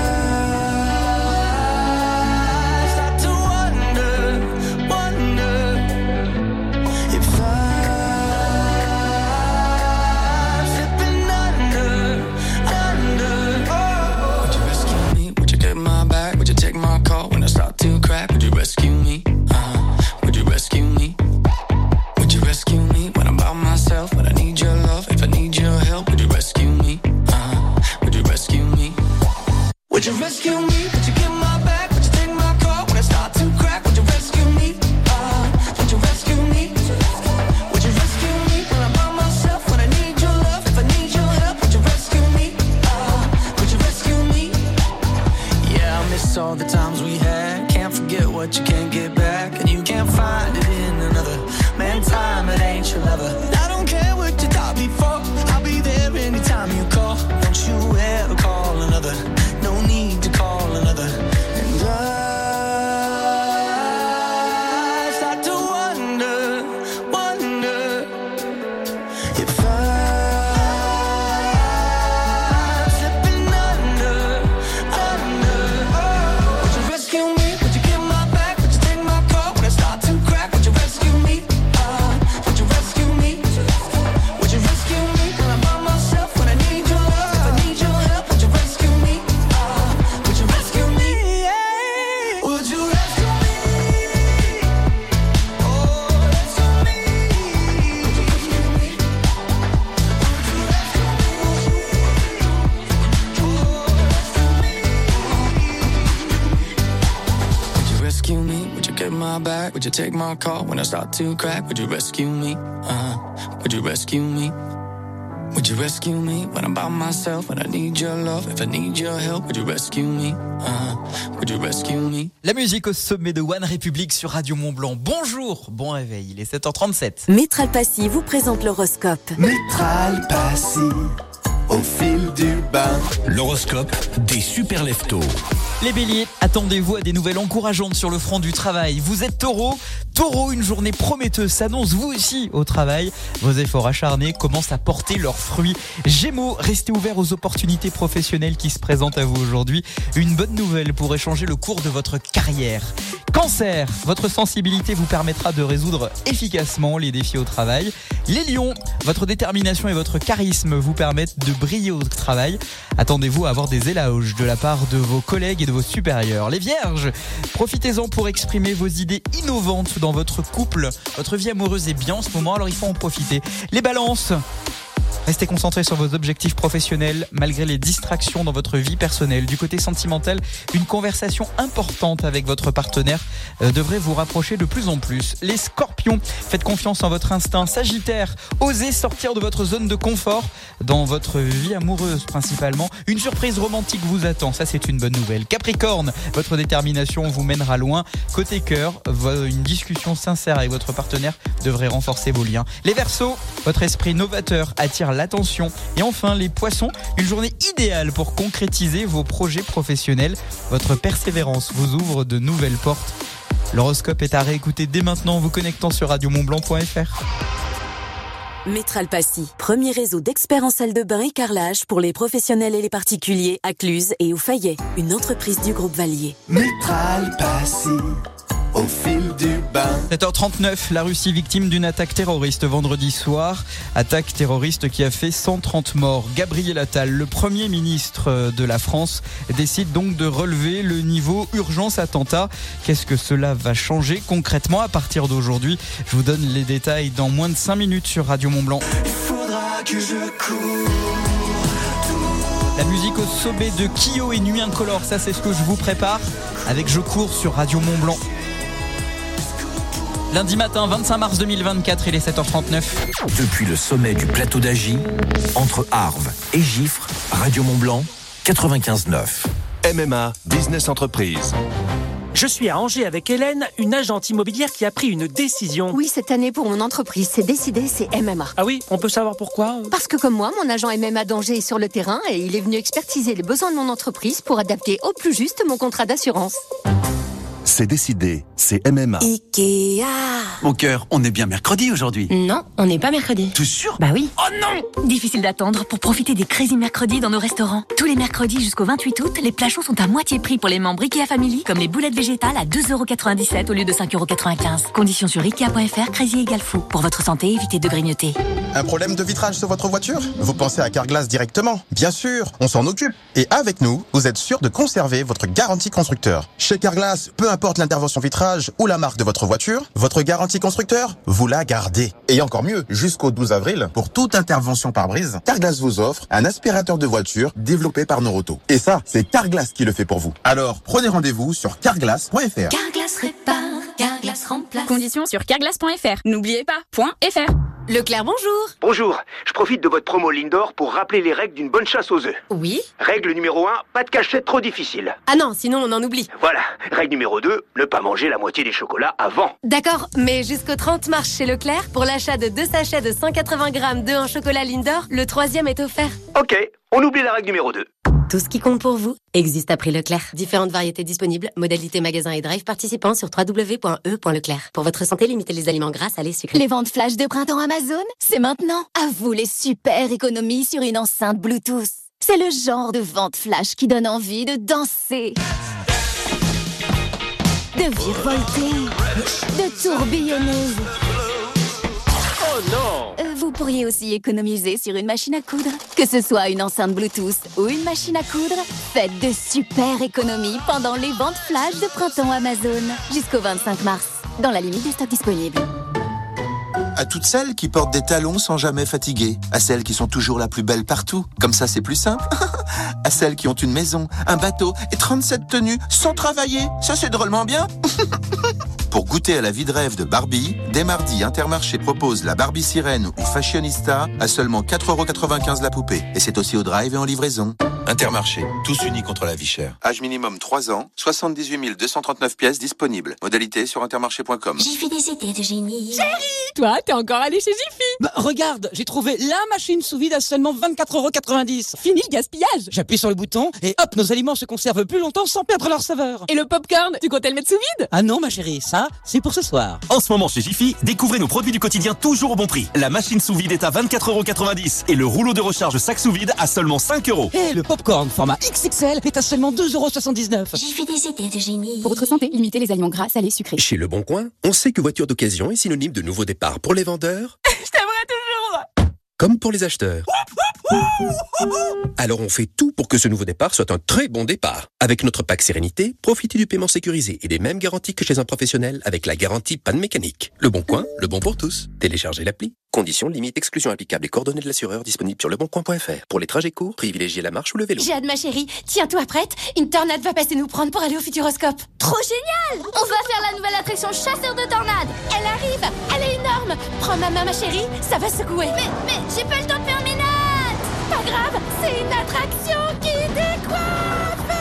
start to wonder, wonder if I'm slipping under, under. Would you rescue me? Would you get my back? Would you take my call when I start to crack? Would you rescue me? Uh-huh. Would you rescue me? Would you rescue me when I'm by myself? When I need your love, if I need your help, would you rescue me? back? Would you take my call when I start to crack? Would you rescue me? Uh, would you rescue me? Would you rescue me when I'm by myself? When I need your love, if I need your help, would you rescue me? Uh, would you rescue me? La musique au sommet de One République sur Radio Mont-Blanc. Bonjour, bon réveil, il est sept heures trente-sept. Métral Passy vous présente l'horoscope. Métral Passy, au fil du bain. L'horoscope des super leftos. Les béliers, attendez-vous à des nouvelles encourageantes sur le front du travail. Vous êtes taureau, taureau, une journée prometteuse s'annonce vous aussi au travail. Vos efforts acharnés commencent à porter leurs fruits. Gémeaux, restez ouverts aux opportunités professionnelles qui se présentent à vous aujourd'hui. Une bonne nouvelle pourrait changer le cours de votre carrière. Cancer, votre sensibilité vous permettra de résoudre efficacement les défis au travail. Les lions, votre détermination et votre charisme vous permettent de briller au travail. Attendez-vous à avoir des éloges de la part de vos collègues et de vos supérieurs. Les vierges, profitez-en pour exprimer vos idées innovantes dans votre couple. Votre vie amoureuse est bien en ce moment, alors il faut en profiter. Les balances, restez concentrés sur vos objectifs professionnels malgré les distractions dans votre vie personnelle. Du côté sentimental, une conversation importante avec votre partenaire euh, devrait vous rapprocher de plus en plus. Les scorpions, faites confiance en votre instinct. Sagittaire, osez sortir de votre zone de confort dans votre vie amoureuse principalement. Une surprise romantique vous attend, ça c'est une bonne nouvelle. Capricorne, votre détermination vous mènera loin. Côté cœur, une discussion sincère avec votre partenaire devrait renforcer vos liens. Les Verseaux, votre esprit novateur attire l'attention. Et enfin, les poissons, une journée idéale pour concrétiser vos projets professionnels. Votre persévérance vous ouvre de nouvelles portes. L'horoscope est à réécouter dès maintenant en vous connectant sur radio mont blanc point f r. Métral Passy, premier réseau d'experts en salle de bain et carrelage pour les professionnels et les particuliers à Cluse et au Fayet, une entreprise du groupe Valier. Métral Passy, au fil du bain. sept heures trente-neuf, la Russie victime d'une attaque terroriste vendredi soir. Attaque terroriste qui a fait cent trente morts. Gabriel Attal, le Premier ministre de la France, décide donc de relever le niveau urgence attentat. Qu'est-ce que cela va changer concrètement à partir d'aujourd'hui? Je vous donne les détails dans moins de cinq minutes sur Radio Mont-Blanc. Il faudra que je cours. La musique au sommet de Kyo et Nuit Incolore, ça c'est ce que je vous prépare avec Je cours sur Radio Mont-Blanc. Lundi matin, vingt-cinq mars deux mille vingt-quatre, il est sept heures trente-neuf. Depuis le sommet du plateau d'Agy, entre Arves et Giffre, Radio Mont-Blanc, quatre-vingt-quinze neuf. M M A, Business Entreprise. Je suis à Angers avec Hélène, une agente immobilière qui a pris une décision. Oui, cette année pour mon entreprise, c'est décidé, c'est M M A. Ah oui, on peut savoir pourquoi? Parce que comme moi, mon agent M M A d'Angers est sur le terrain et il est venu expertiser les besoins de mon entreprise pour adapter au plus juste mon contrat d'assurance. C'est décidé, c'est M M A. Ikea. Mon cœur, on est bien mercredi aujourd'hui. Non, on n'est pas mercredi. Tout sûr? Bah oui. Oh non! Difficile d'attendre pour profiter des Crazy Mercredis dans nos restaurants. Tous les mercredis jusqu'au vingt-huit août, les plats chauds sont à moitié prix pour les membres Ikea Family, comme les boulettes végétales à deux euros quatre-vingt-dix-sept au lieu de cinq euros quatre-vingt-quinze. Conditions sur ikea point f r, Crazy égale fou. Pour votre santé, évitez de grignoter. Un problème de vitrage sur votre voiture? Vous pensez à Carglass directement? Bien sûr, on s'en occupe. Et avec nous, vous êtes sûr de conserver votre garantie constructeur. Chez Carglass, peu importe l'intervention vitrage ou la marque de votre voiture, votre garantie constructeur, vous la gardez. Et encore mieux, jusqu'au douze avril, pour toute intervention pare-brise, Carglass vous offre un aspirateur de voiture développé par Noroto. Et ça, c'est Carglass qui le fait pour vous. Alors, prenez rendez-vous sur carglass point f r. Carglass répare, Carglass remplace. Conditions sur carglass point f r. N'oubliez pas, .fr. Leclerc, bonjour. Bonjour, je profite de votre promo Lindor pour rappeler les règles d'une bonne chasse aux œufs. Oui. Règle numéro un, pas de cachette trop difficile. Ah non, sinon on en oublie. Voilà. Règle numéro deux, ne pas manger la moitié des chocolats avant. D'accord, mais jusqu'au trente mars chez Leclerc, pour l'achat de deux sachets de cent quatre-vingts grammes d'œufs en chocolat Lindor, le troisième est offert. Ok, on oublie la règle numéro deux. Tout ce qui compte pour vous existe à prix Leclerc. Différentes variétés disponibles, modalités magasin et drive participants sur w w w point e point leclerc. Pour votre santé, limitez les aliments gras, salés, sucrés. Les ventes flash de printemps Amazon, c'est maintenant. À vous les super économies sur une enceinte Bluetooth. C'est le genre de vente flash qui donne envie de danser, de virevolter, de tourbillonner. Oh non! Euh, vous pourriez aussi économiser sur une machine à coudre. Que ce soit une enceinte Bluetooth ou une machine à coudre, faites de super économies pendant les ventes flash de printemps Amazon. Jusqu'au vingt-cinq mars, dans la limite des stocks disponibles. À toutes celles qui portent des talons sans jamais fatiguer. À celles qui sont toujours la plus belle partout. Comme ça, c'est plus simple. À celles qui ont une maison, un bateau et trente-sept tenues sans travailler. Ça, c'est drôlement bien. Pour goûter à la vie de rêve de Barbie, dès mardi, Intermarché propose la Barbie Sirène ou Fashionista à seulement quatre euros quatre-vingt-quinze la poupée. Et c'est aussi au drive et en livraison. Intermarché, tous unis contre la vie chère. Âge minimum trois ans, soixante-dix-huit mille deux cent trente-neuf pièces disponibles. Modalité sur intermarché point com. J'ai fait des idées de génie. Chérie, toi, t'es encore allé chez Jiffy. Bah, regarde, j'ai trouvé la machine sous vide à seulement vingt-quatre euros quatre-vingt-dix. Fini le gaspillage. J'appuie sur le bouton et hop, nos aliments se conservent plus longtemps sans perdre leur saveur. Et le popcorn, tu comptais le mettre sous vide? Ah non, ma chérie, ça, c'est pour ce soir. En ce moment chez Jiffy, découvrez nos produits du quotidien toujours au bon prix. La machine sous vide est à vingt-quatre euros quatre-vingt-dix et le rouleau de recharge sac sous vide à seulement cinq euros. Et le popcorn format X X L est à seulement deux euros soixante-dix-neuf. J'ai fait des idées de génie. Pour votre santé, limitez les aliments gras, salés, sucrés. Chez Le Bon Coin, on sait que voiture d'occasion est synonyme de nouveau départ pour les vendeurs. Je t'aimerais toujours. Comme pour les acheteurs. Alors on fait tout pour que ce nouveau départ soit un très bon départ. Avec notre pack Sérénité, profitez du paiement sécurisé et des mêmes garanties que chez un professionnel avec la garantie panne mécanique. Le Bon Coin, le bon pour tous. Téléchargez l'appli. Conditions, limites, exclusions applicables et coordonnées de l'assureur disponibles sur leboncoin point f r. Pour les trajets courts, privilégiez la marche ou le vélo. J'ai hâte, ma chérie. Tiens-toi prête. Une tornade va passer nous prendre pour aller au Futuroscope. Trop génial! On va faire la nouvelle attraction Chasseur de tornades. Elle arrive. Elle est énorme. Prends ma main, ma chérie. Ça va secouer. Mais, mais, j'ai pas le temps de faire mes notes. Pas grave. C'est une attraction qui décoiffe.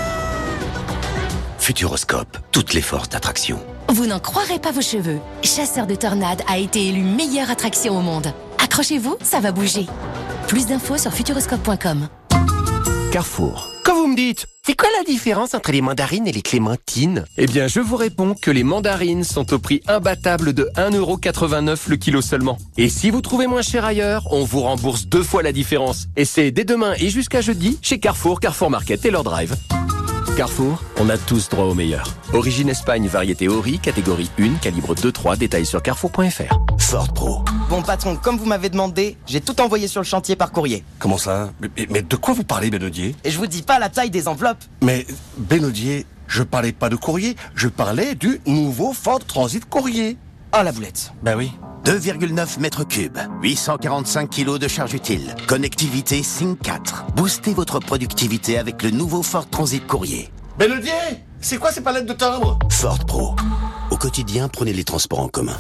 Futuroscope, toutes les forces d'attraction. Vous n'en croirez pas vos cheveux. Chasseur de tornades a été élu meilleure attraction au monde. Accrochez-vous, ça va bouger. Plus d'infos sur futuroscope point com. Carrefour. Quand vous me dites, c'est quoi la différence entre les mandarines et les clémentines? Eh bien, je vous réponds que les mandarines sont au prix imbattable de un euro quatre-vingt-neuf le kilo seulement. Et si vous trouvez moins cher ailleurs, on vous rembourse deux fois la différence. Et c'est dès demain et jusqu'à jeudi chez Carrefour, Carrefour Market et leur drive. Carrefour, on a tous droit au meilleur. Origine Espagne, variété Ori, catégorie un, calibre deux trois, détails sur carrefour point f r. Ford Pro. Bon patron, comme vous m'avez demandé, j'ai tout envoyé sur le chantier par courrier. Comment ça? mais, mais de quoi vous parlez, Bénodier? Et je vous dis pas la taille des enveloppes. Mais Bénodier, je parlais pas de courrier, je parlais du nouveau Ford Transit Courrier. Ah, la boulette. Ben oui. deux virgule neuf mètres cubes, huit cent quarante-cinq kilos de charge utile, connectivité Sync quatre. Boostez votre productivité avec le nouveau Ford Transit Courrier. Bénodier, c'est quoi ces palettes de timbre? Ford Pro. Au quotidien, prenez les transports en commun.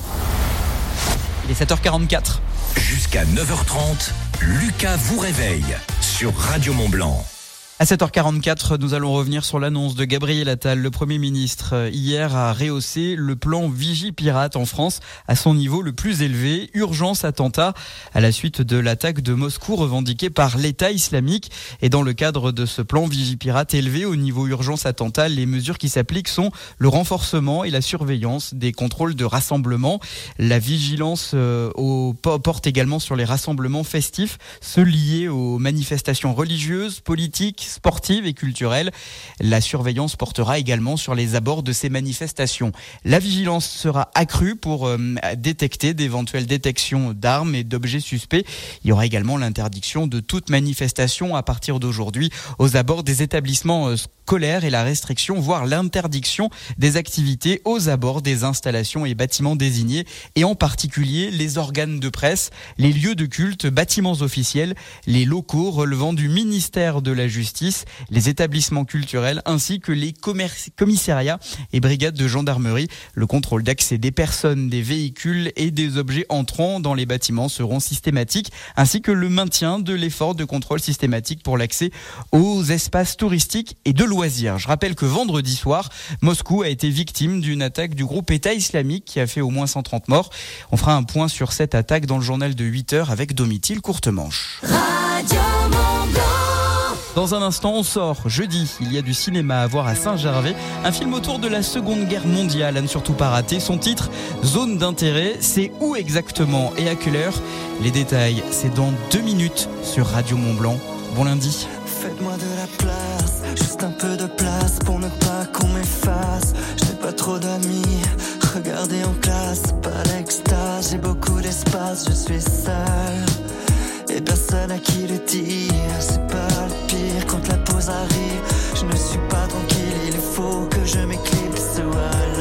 Il est sept heures quarante-quatre. Jusqu'à neuf heures trente, Lucas vous réveille sur Radio Mont-Blanc. À sept heures quarante-quatre, nous allons revenir sur l'annonce de Gabriel Attal. Le Premier ministre, hier, a rehaussé le plan Vigipirate en France à son niveau le plus élevé. Urgence attentat à la suite de l'attaque de Moscou revendiquée par l'État islamique. Et dans le cadre de ce plan Vigipirate élevé au niveau urgence attentat, les mesures qui s'appliquent sont le renforcement et la surveillance des contrôles de rassemblement. La vigilance euh, au, porte également sur les rassemblements festifs, ceux liés aux manifestations religieuses, politiques, sportives et culturelles. La surveillance portera également sur les abords de ces manifestations. La vigilance sera accrue pour euh, détecter d'éventuelles détections d'armes et d'objets suspects. Il y aura également l'interdiction de toute manifestation à partir d'aujourd'hui aux abords des établissements euh, scolaires et la restriction, voire l'interdiction des activités aux abords des installations et bâtiments désignés, et en particulier les organes de presse, les lieux de culte, bâtiments officiels, les locaux relevant du ministère de la Justice, les établissements culturels ainsi que les commerci- commissariats et brigades de gendarmerie. Le contrôle d'accès des personnes, des véhicules et des objets entrant dans les bâtiments seront systématiques, ainsi que le maintien de l'effort de contrôle systématique pour l'accès aux espaces touristiques et de loisirs. Je rappelle que vendredi soir, Moscou a été victime d'une attaque du groupe État islamique qui a fait au moins cent trente morts. On fera un point sur cette attaque dans le journal de huit heures avec Domitil Courtemanche. Radio Mont-Blanc. Dans un instant, on sort. Jeudi, il y a du cinéma à voir à Saint-Gervais. Un film autour de la Seconde Guerre mondiale, à ne surtout pas rater. Son titre, Zone d'intérêt. C'est où exactement et à quelle heure? Les détails, c'est dans deux minutes sur Radio Mont-Blanc. Bon lundi. Faites-moi de la place, juste un peu de place pour ne pas qu'on m'efface. Je n'ai pas trop d'amis, regardez en classe, pas l'extase. J'ai beaucoup d'espace, je suis seul et personne à qui le dire. C'est pas le pire quand la pause arrive. Je ne suis pas tranquille, il faut que je m'éclipse ou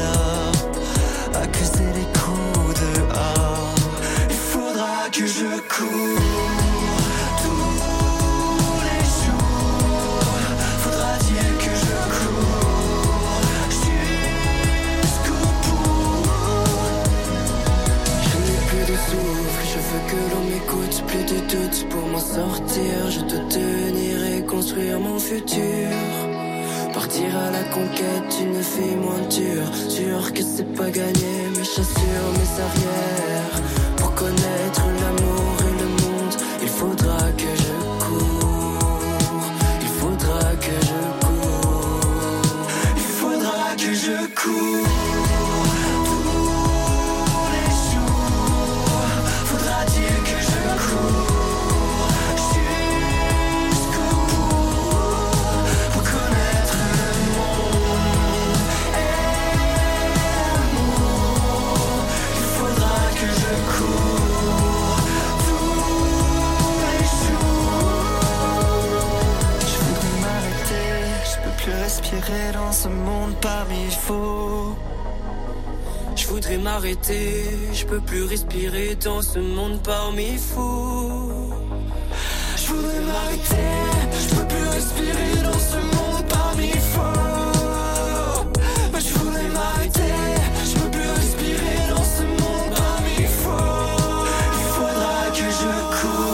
alors accuser les coups dehors. Il faudra que je cours. Faudra-t-il que je cours jusqu'au bout? m'écoutes, plus de doute pour m'en sortir. Je dois tenir et construire mon futur. Partir à la conquête, une fille moins dure. Sûr que c'est pas gagné, mes chaussures, mes arrières. Pour connaître l'amour et le monde, il faudra que je cours. Il faudra que je cours. Il faudra que je cours. Respirer dans ce monde parmi faux. Je voudrais m'arrêter, je peux plus respirer dans ce monde parmi fous. Je voudrais m'arrêter, je peux plus respirer dans ce monde parmi faux. Mais je voudrais m'arrêter, je peux plus respirer dans ce monde parmi faux. Il faudra que je cours.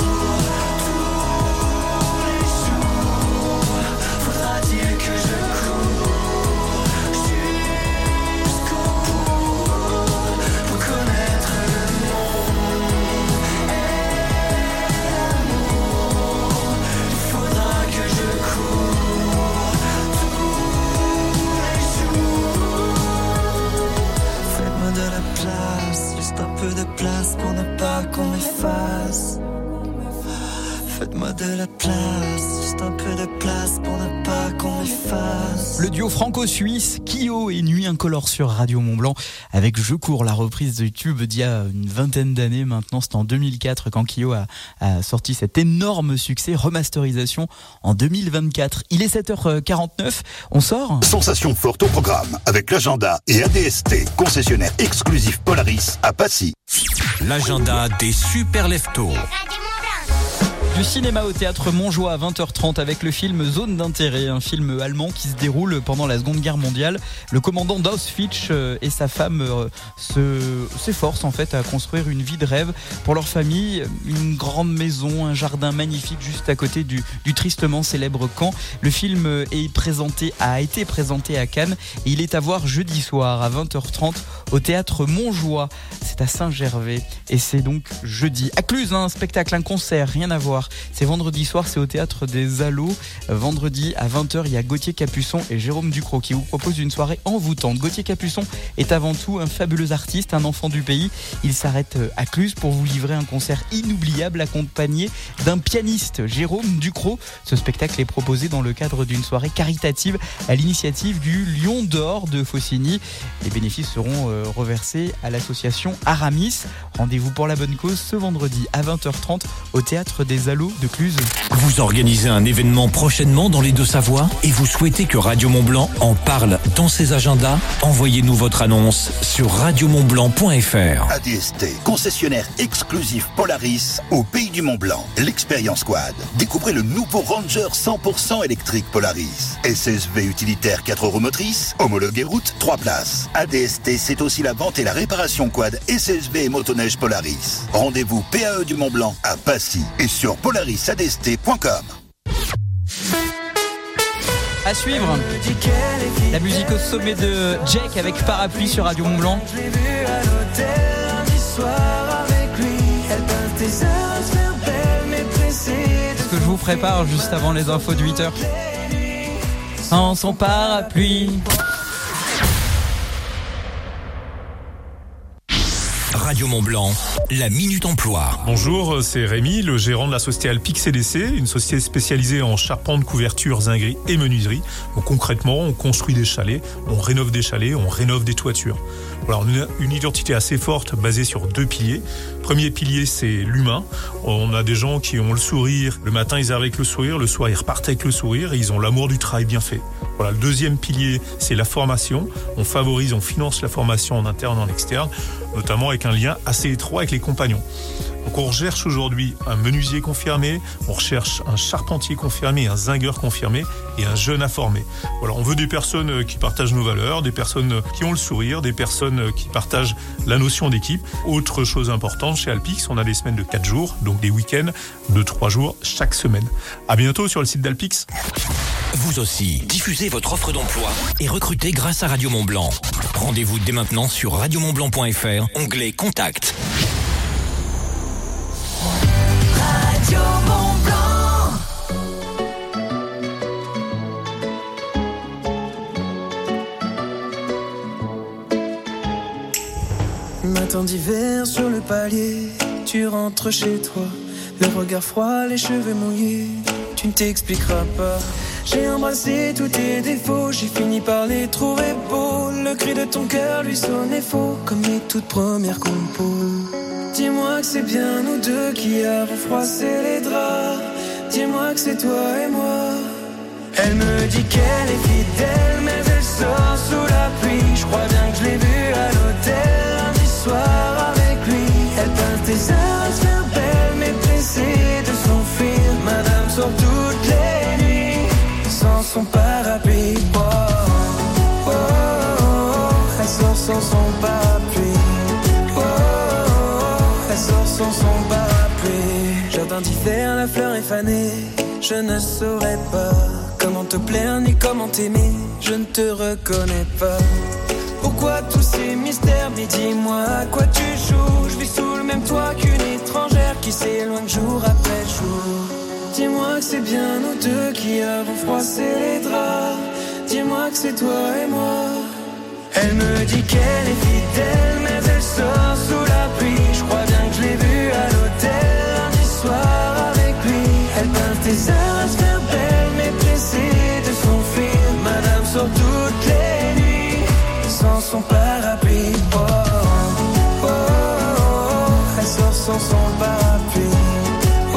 Pour ne pas qu'on m'efface. Faites-moi de la place, juste un peu de place pour ne pas qu'on m'efface. Le duo franco-suisse Kyo et Nuit Incolore sur Radio Mont-Blanc avec Je cours, la reprise de tube d'il y a une vingtaine d'années maintenant. C'était en deux mille quatre quand Kyo a, a sorti cet énorme succès, remasterisation en deux mille vingt-quatre. Il est sept heures quarante-neuf, on sort. Sensation forte au programme avec l'agenda et A D S T, concessionnaire exclusif Polaris à Passy. L'agenda des super leftos. Du cinéma au théâtre Montjoie à vingt heures trente avec le film Zone d'intérêt, un film allemand qui se déroule pendant la Seconde Guerre mondiale. Le commandant d'Auschwitz et sa femme se, s'efforcent en fait à construire une vie de rêve pour leur famille, une grande maison, un jardin magnifique juste à côté du, du tristement célèbre camp. Le film est présenté, a été présenté à Cannes et il est à voir jeudi soir à vingt heures trente au théâtre Montjoie. C'est à Saint-Gervais et c'est donc jeudi. À Cluse, un spectacle, un concert, rien à voir. C'est vendredi soir, c'est au théâtre des Allos. Vendredi à vingt heures, il y a Gauthier Capuçon et Jérôme Ducrot qui vous proposent une soirée envoûtante. Gauthier Capuçon est avant tout un fabuleux artiste, un enfant du pays. Il s'arrête à Cluse pour vous livrer un concert inoubliable accompagné d'un pianiste, Jérôme Ducrot. Ce spectacle est proposé dans le cadre d'une soirée caritative à l'initiative du Lion d'Or de Faucigny. Les bénéfices seront reversés à l'association Aramis. Rendez-vous pour la bonne cause ce vendredi à vingt heures trente au théâtre des Allos de Cluse. Vous organisez un événement prochainement dans les Deux-Savoies et vous souhaitez que Radio Mont-Blanc en parle dans ses agendas? Envoyez-nous votre annonce sur radio mont blanc point f r. A D S T, concessionnaire exclusif Polaris au Pays du Mont-Blanc. L'Expérience Quad. Découvrez le nouveau Ranger cent pour cent électrique Polaris. S S V utilitaire quatre roues motrices, homologué route, trois places. A D S T, c'est aussi la vente et la réparation quad S S V et motoneige Polaris. Rendez-vous P A E du Mont-Blanc à Passy et sur polaris a d s t point com. À suivre, la musique au sommet de Jake avec Parapluie sur Radio Mont-Blanc. Ce que je vous prépare juste avant les infos de huit heures. Sans son parapluie. Radio Mont-Blanc, la Minute Emploi. Bonjour, c'est Rémi, le gérant de la société Alpic C D C, une société spécialisée en charpente, couverture, zinguerie et menuiserie. Donc concrètement, on construit des chalets, on rénove des chalets, on rénove des toitures. Voilà, on a une identité assez forte basée sur deux piliers. Premier pilier, c'est l'humain. On a des gens qui ont le sourire. Le matin, ils arrivent avec le sourire. Le soir, ils repartent avec le sourire et ils ont l'amour du travail bien fait. Voilà, le deuxième pilier, c'est la formation. On favorise, on finance la formation en interne et en externe, notamment avec un lien assez étroit avec les compagnons. Donc on recherche aujourd'hui un menuisier confirmé, on recherche un charpentier confirmé, un zingueur confirmé et un jeune à former. Voilà, on veut des personnes qui partagent nos valeurs, des personnes qui ont le sourire, des personnes qui partagent la notion d'équipe. Autre chose importante, chez Alpix, on a des semaines de quatre jours, donc des week-ends de trois jours chaque semaine. À bientôt sur le site d'Alpix. Vous aussi, diffusez votre offre d'emploi et recrutez grâce à Radio Mont-Blanc. Rendez-vous dès maintenant sur radio mont blanc point f r, onglet Contact. Radio Mont-Blanc. Matin d'hiver sur le palier, tu rentres chez toi, le regard froid, les cheveux mouillés, tu ne t'expliqueras pas. J'ai embrassé tous tes défauts, j'ai fini par les trouver beaux. Le cri de ton cœur lui sonnait faux, comme les toutes premières compos. Dis-moi que c'est bien nous deux qui avons froissé les draps. Dis-moi que c'est toi et moi. Elle me dit qu'elle est fidèle, mais elle sort sous la pluie. Je crois bien que je l'ai vue à l'hôtel lundi soir avec lui. Elle peint tes heures à se faire belle, mais pressée de s'enfuir. Madame sort toutes les nuits sans son parapluie. Oh, oh, oh, oh. Elle sort sans son parapluie. Oh, oh, oh. Elle sort sans son parapluie. Jardin d'hiver, la fleur est fanée. Je ne saurais pas comment te plaire ni comment t'aimer. Je ne te reconnais pas. Pourquoi tous ces mystères? Mais dis-moi à quoi tu joues. Je vis sous le même toit qu'une étrangère qui s'éloigne jour après jour. Dis-moi que c'est bien nous deux qui avons froissé les draps. Dis-moi que c'est toi et moi. Elle me dit qu'elle est fidèle, mais elle sort sous la pluie. Je crois bien que je l'ai vue à l'hôtel lundi soir avec lui. Elle peint tes heures à se faire belle, mais pressée de s'enfuir. Madame sort toutes les nuits sans son parapluie. Oh, oh, oh, oh. Elle sort sans son parapluie. Oh, oh,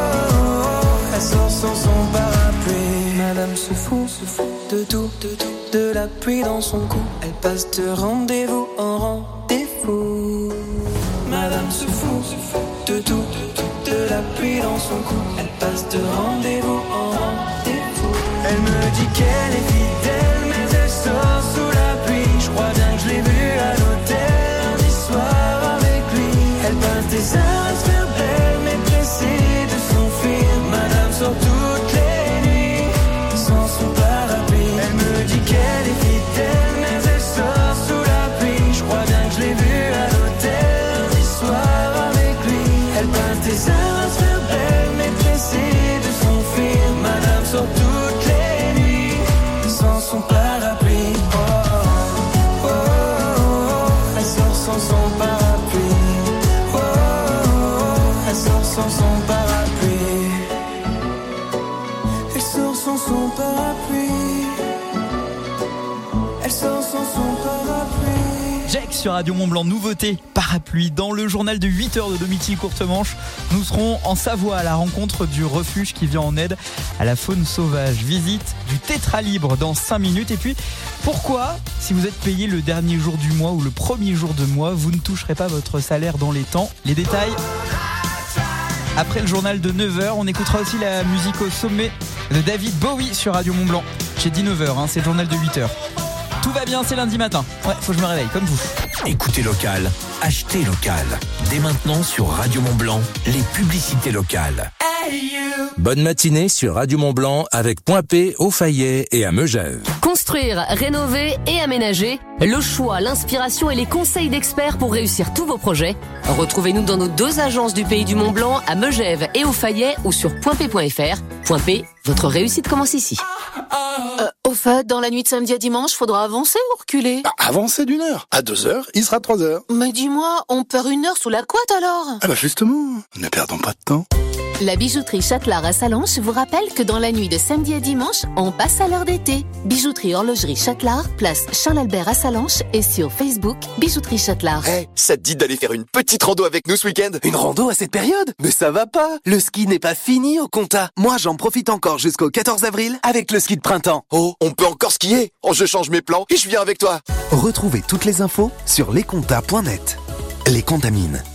oh. Elle sort sans son parapluie. Madame se fout, se fout de tout, de tout, de la pluie dans son cou. Elle passe de rendez-vous en rendez-vous. Madame se fout, se fout de tout, de tout, de la pluie dans son cou. Elle passe de rendez-vous en rendez-vous. Elle me dit qu'elle est fidèle, mais elle sort sous la pluie. Je crois bien que je l'ai vue à l'hôtel lundi soir avec lui. Elle passe des heures à se faire belle, mais pressée de s'enfuir. Madame sort toutes les nuits sans son parapluie. Elle me dit qu'elle est fidèle, mais elle sort sous la pluie. Je crois bien que je l'ai vue à l'hôtel lundi soir avec lui. Elle passe des heures à se faire belle, mais pressée de s'enfuir. Madame sort toutes les nuits sans son parapluie. Oh, oh, oh, oh. Elle sort sans son parapluie. Oh, oh, oh. Elle sort sans son parapluie. Elle sort sans son parapluie. Elle sort sans son parapluie. Jack sur Radio Mont-Blanc, nouveauté, parapluie. Dans le journal de huit heures de Domitil Courtemanche, nous serons en Savoie à la rencontre du refuge qui vient en aide à la faune sauvage. Visite du Tétra Libre dans cinq minutes. Et puis, pourquoi, si vous êtes payé le dernier jour du mois ou le premier jour de mois, vous ne toucherez pas votre salaire dans les temps? Les détails après le journal de neuf heures. On écoutera aussi la musique au sommet de David Bowie sur Radio Mont-Blanc. J'ai dit neuf heures, hein, c'est le journal de huit heures. Tout va bien, c'est lundi matin. Ouais, faut que je me réveille, comme vous. Écoutez local, achetez local. Dès maintenant sur Radio Mont-Blanc, les publicités locales. Bonne matinée sur Radio Mont-Blanc avec Point P, au Fayet et à Megève. Construire, rénover et aménager, le choix, l'inspiration et les conseils d'experts pour réussir tous vos projets. Retrouvez-nous dans nos deux agences du Pays du Mont-Blanc à Megève et au Fayet ou sur point p point f r. Point P, votre réussite commence ici. Euh, au fait, dans la nuit de samedi à dimanche, faudra avancer ou reculer? Bah, avancer d'une heure. À deux heures, il sera trois heures. Mais dis-moi, on perd une heure sous la couette alors? Ah bah justement, ne perdons pas de temps. La bijouterie Châtelard à Sallanches vous rappelle que dans la nuit de samedi à dimanche, on passe à l'heure d'été. Bijouterie Horlogerie Châtelard, place Charles-Albert à Sallanches et sur Facebook, Bijouterie Châtelard. Hey, ça te dit d'aller faire une petite rando avec nous ce week-end? Une rando à cette période? Mais ça va pas! Le ski n'est pas fini au Comtat. Moi, j'en profite encore jusqu'au quatorze avril avec le ski de printemps. Oh, on peut encore skier? Oh, je change mes plans et je viens avec toi. Retrouvez toutes les infos sur lescontas point net. Les Contamines,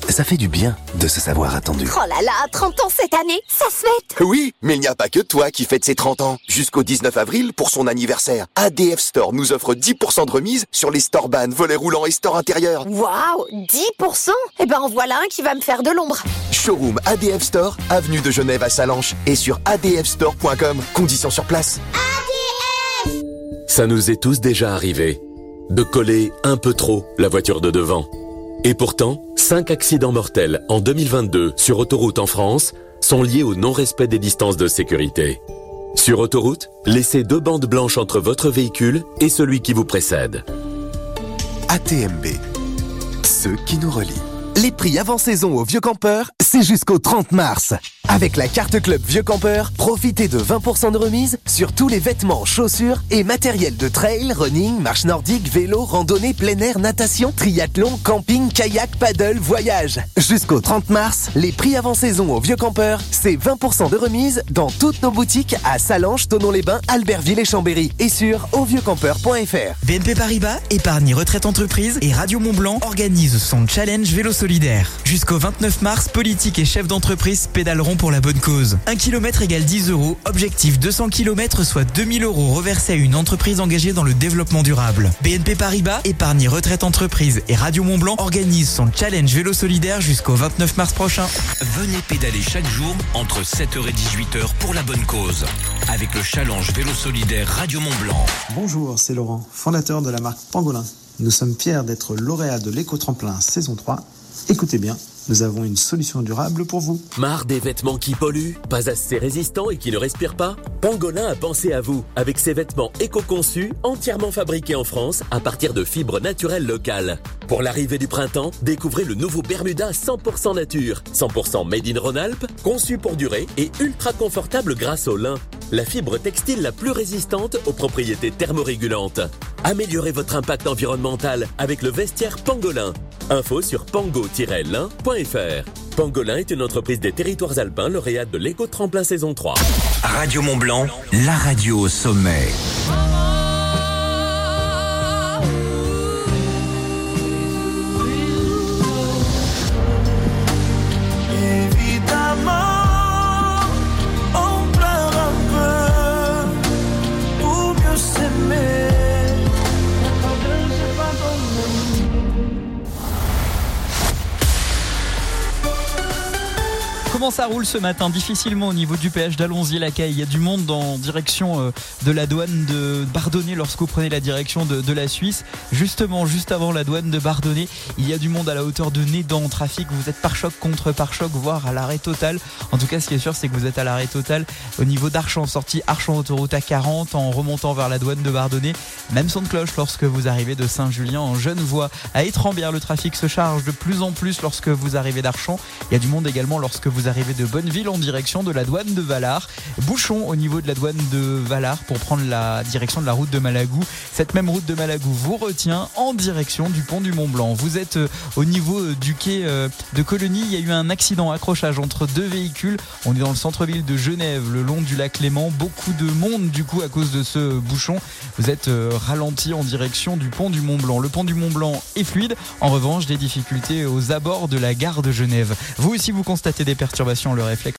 Ça fait du bien de se savoir attendu. Oh là là, trente ans cette année, ça se fête! Oui, mais il n'y a pas que toi qui fête ses trente ans. Jusqu'au dix-neuf avril, pour son anniversaire, A D F Store nous offre dix pour cent de remise sur les Storeban, volets roulants et stores intérieurs. Waouh, dix pour cent? Eh ben en voilà un qui va me faire de l'ombre. Showroom A D F Store, avenue de Genève à Salanches et sur a d f store point com. Conditions sur place. A D F! Ça nous est tous déjà arrivé de coller un peu trop la voiture de devant. Et pourtant, cinq accidents mortels en deux mille vingt-deux sur autoroute en France sont liés au non-respect des distances de sécurité. Sur autoroute, laissez deux bandes blanches entre votre véhicule et celui qui vous précède. A T M B, ceux qui nous relient. Les prix avant saison au Vieux Campeur, c'est jusqu'au trente mars. Avec la carte club Vieux Campeur, profitez de vingt pour cent de remise sur tous les vêtements, chaussures et matériel de trail, running, marche nordique, vélo, randonnée, plein air, natation, triathlon, camping, kayak, paddle, voyage. Jusqu'au trente mars, les prix avant saison au Vieux Campeur, c'est vingt pour cent de remise dans toutes nos boutiques à Salanches, Thonon-les-Bains, Albertville et Chambéry et sur au vieux campeur point f r. B N P Paribas, Épargne Retraite Entreprise et Radio Mont-Blanc organisent son challenge vélo solidaire. Jusqu'au vingt-neuf mars, politiques et chefs d'entreprise pédaleront pour la bonne cause. Un kilomètre égale dix euros. Objectif deux cents kilomètres, soit deux mille euros reversés à une entreprise engagée dans le développement durable. B N P Paribas, Épargne Retraite Entreprise et Radio Mont-Blanc organisent son challenge vélo solidaire jusqu'au vingt-neuf mars prochain. Venez pédaler chaque jour entre sept heures et dix-huit heures pour la bonne cause. Avec le challenge vélo solidaire Radio Mont-Blanc. Bonjour, c'est Laurent, fondateur de la marque Pangolin. Nous sommes fiers d'être lauréats de l'éco-tremplin saison trois. Écoutez bien, nous avons une solution durable pour vous. Marre des vêtements qui polluent, pas assez résistants et qui ne respirent pas? Pangolin a pensé à vous avec ses vêtements éco-conçus, entièrement fabriqués en France à partir de fibres naturelles locales. Pour l'arrivée du printemps, découvrez le nouveau Bermuda cent pour cent nature, cent pour cent made in Rhône-Alpes, conçu pour durer et ultra confortable grâce au lin. La fibre textile la plus résistante aux propriétés thermorégulantes. Améliorez votre impact environnemental avec le vestiaire Pangolin. Info sur pango tiret lin point f r. Pangolin est une entreprise des territoires alpins lauréate de l'éco-tremplin saison trois. Radio Mont-Blanc, la radio au sommet. Comment ça roule ce matin? Difficilement au niveau du péage d'Allonzy-la-Caille. Il y a du monde en direction euh, de la douane de Bardonnay lorsque vous prenez la direction de, de la Suisse. Justement, juste avant la douane de Bardonnay, il y a du monde à la hauteur de Nédan en trafic. Vous êtes pare-choc contre pare-choc, voire à l'arrêt total. En tout cas, ce qui est sûr, c'est que vous êtes à l'arrêt total au niveau d'Archamps, sortie Archamps autoroute A quarante en remontant vers la douane de Bardonnay. Même son de cloche lorsque vous arrivez de Saint-Julien en Genevois. À Étrembières, le trafic se charge de plus en plus lorsque vous arrivez d'Archamps. Il y a du monde également lorsque vous arrivez de Bonneville en direction de la douane de Valard. Bouchon au niveau de la douane de Valard pour prendre la direction de la route de Malagou. Cette même route de Malagou vous retient en direction du pont du Mont-Blanc. Vous êtes au niveau du quai de Colonie. Il y a eu un accident, accrochage entre deux véhicules. On est dans le centre-ville de Genève, le long du lac Léman. Beaucoup de monde du coup à cause de ce bouchon. Vous êtes ralenti en direction du pont du Mont-Blanc. Le pont du Mont-Blanc est fluide. En revanche, des difficultés aux abords de la gare de Genève. Vous aussi, vous constatez des perturbations, le réflexe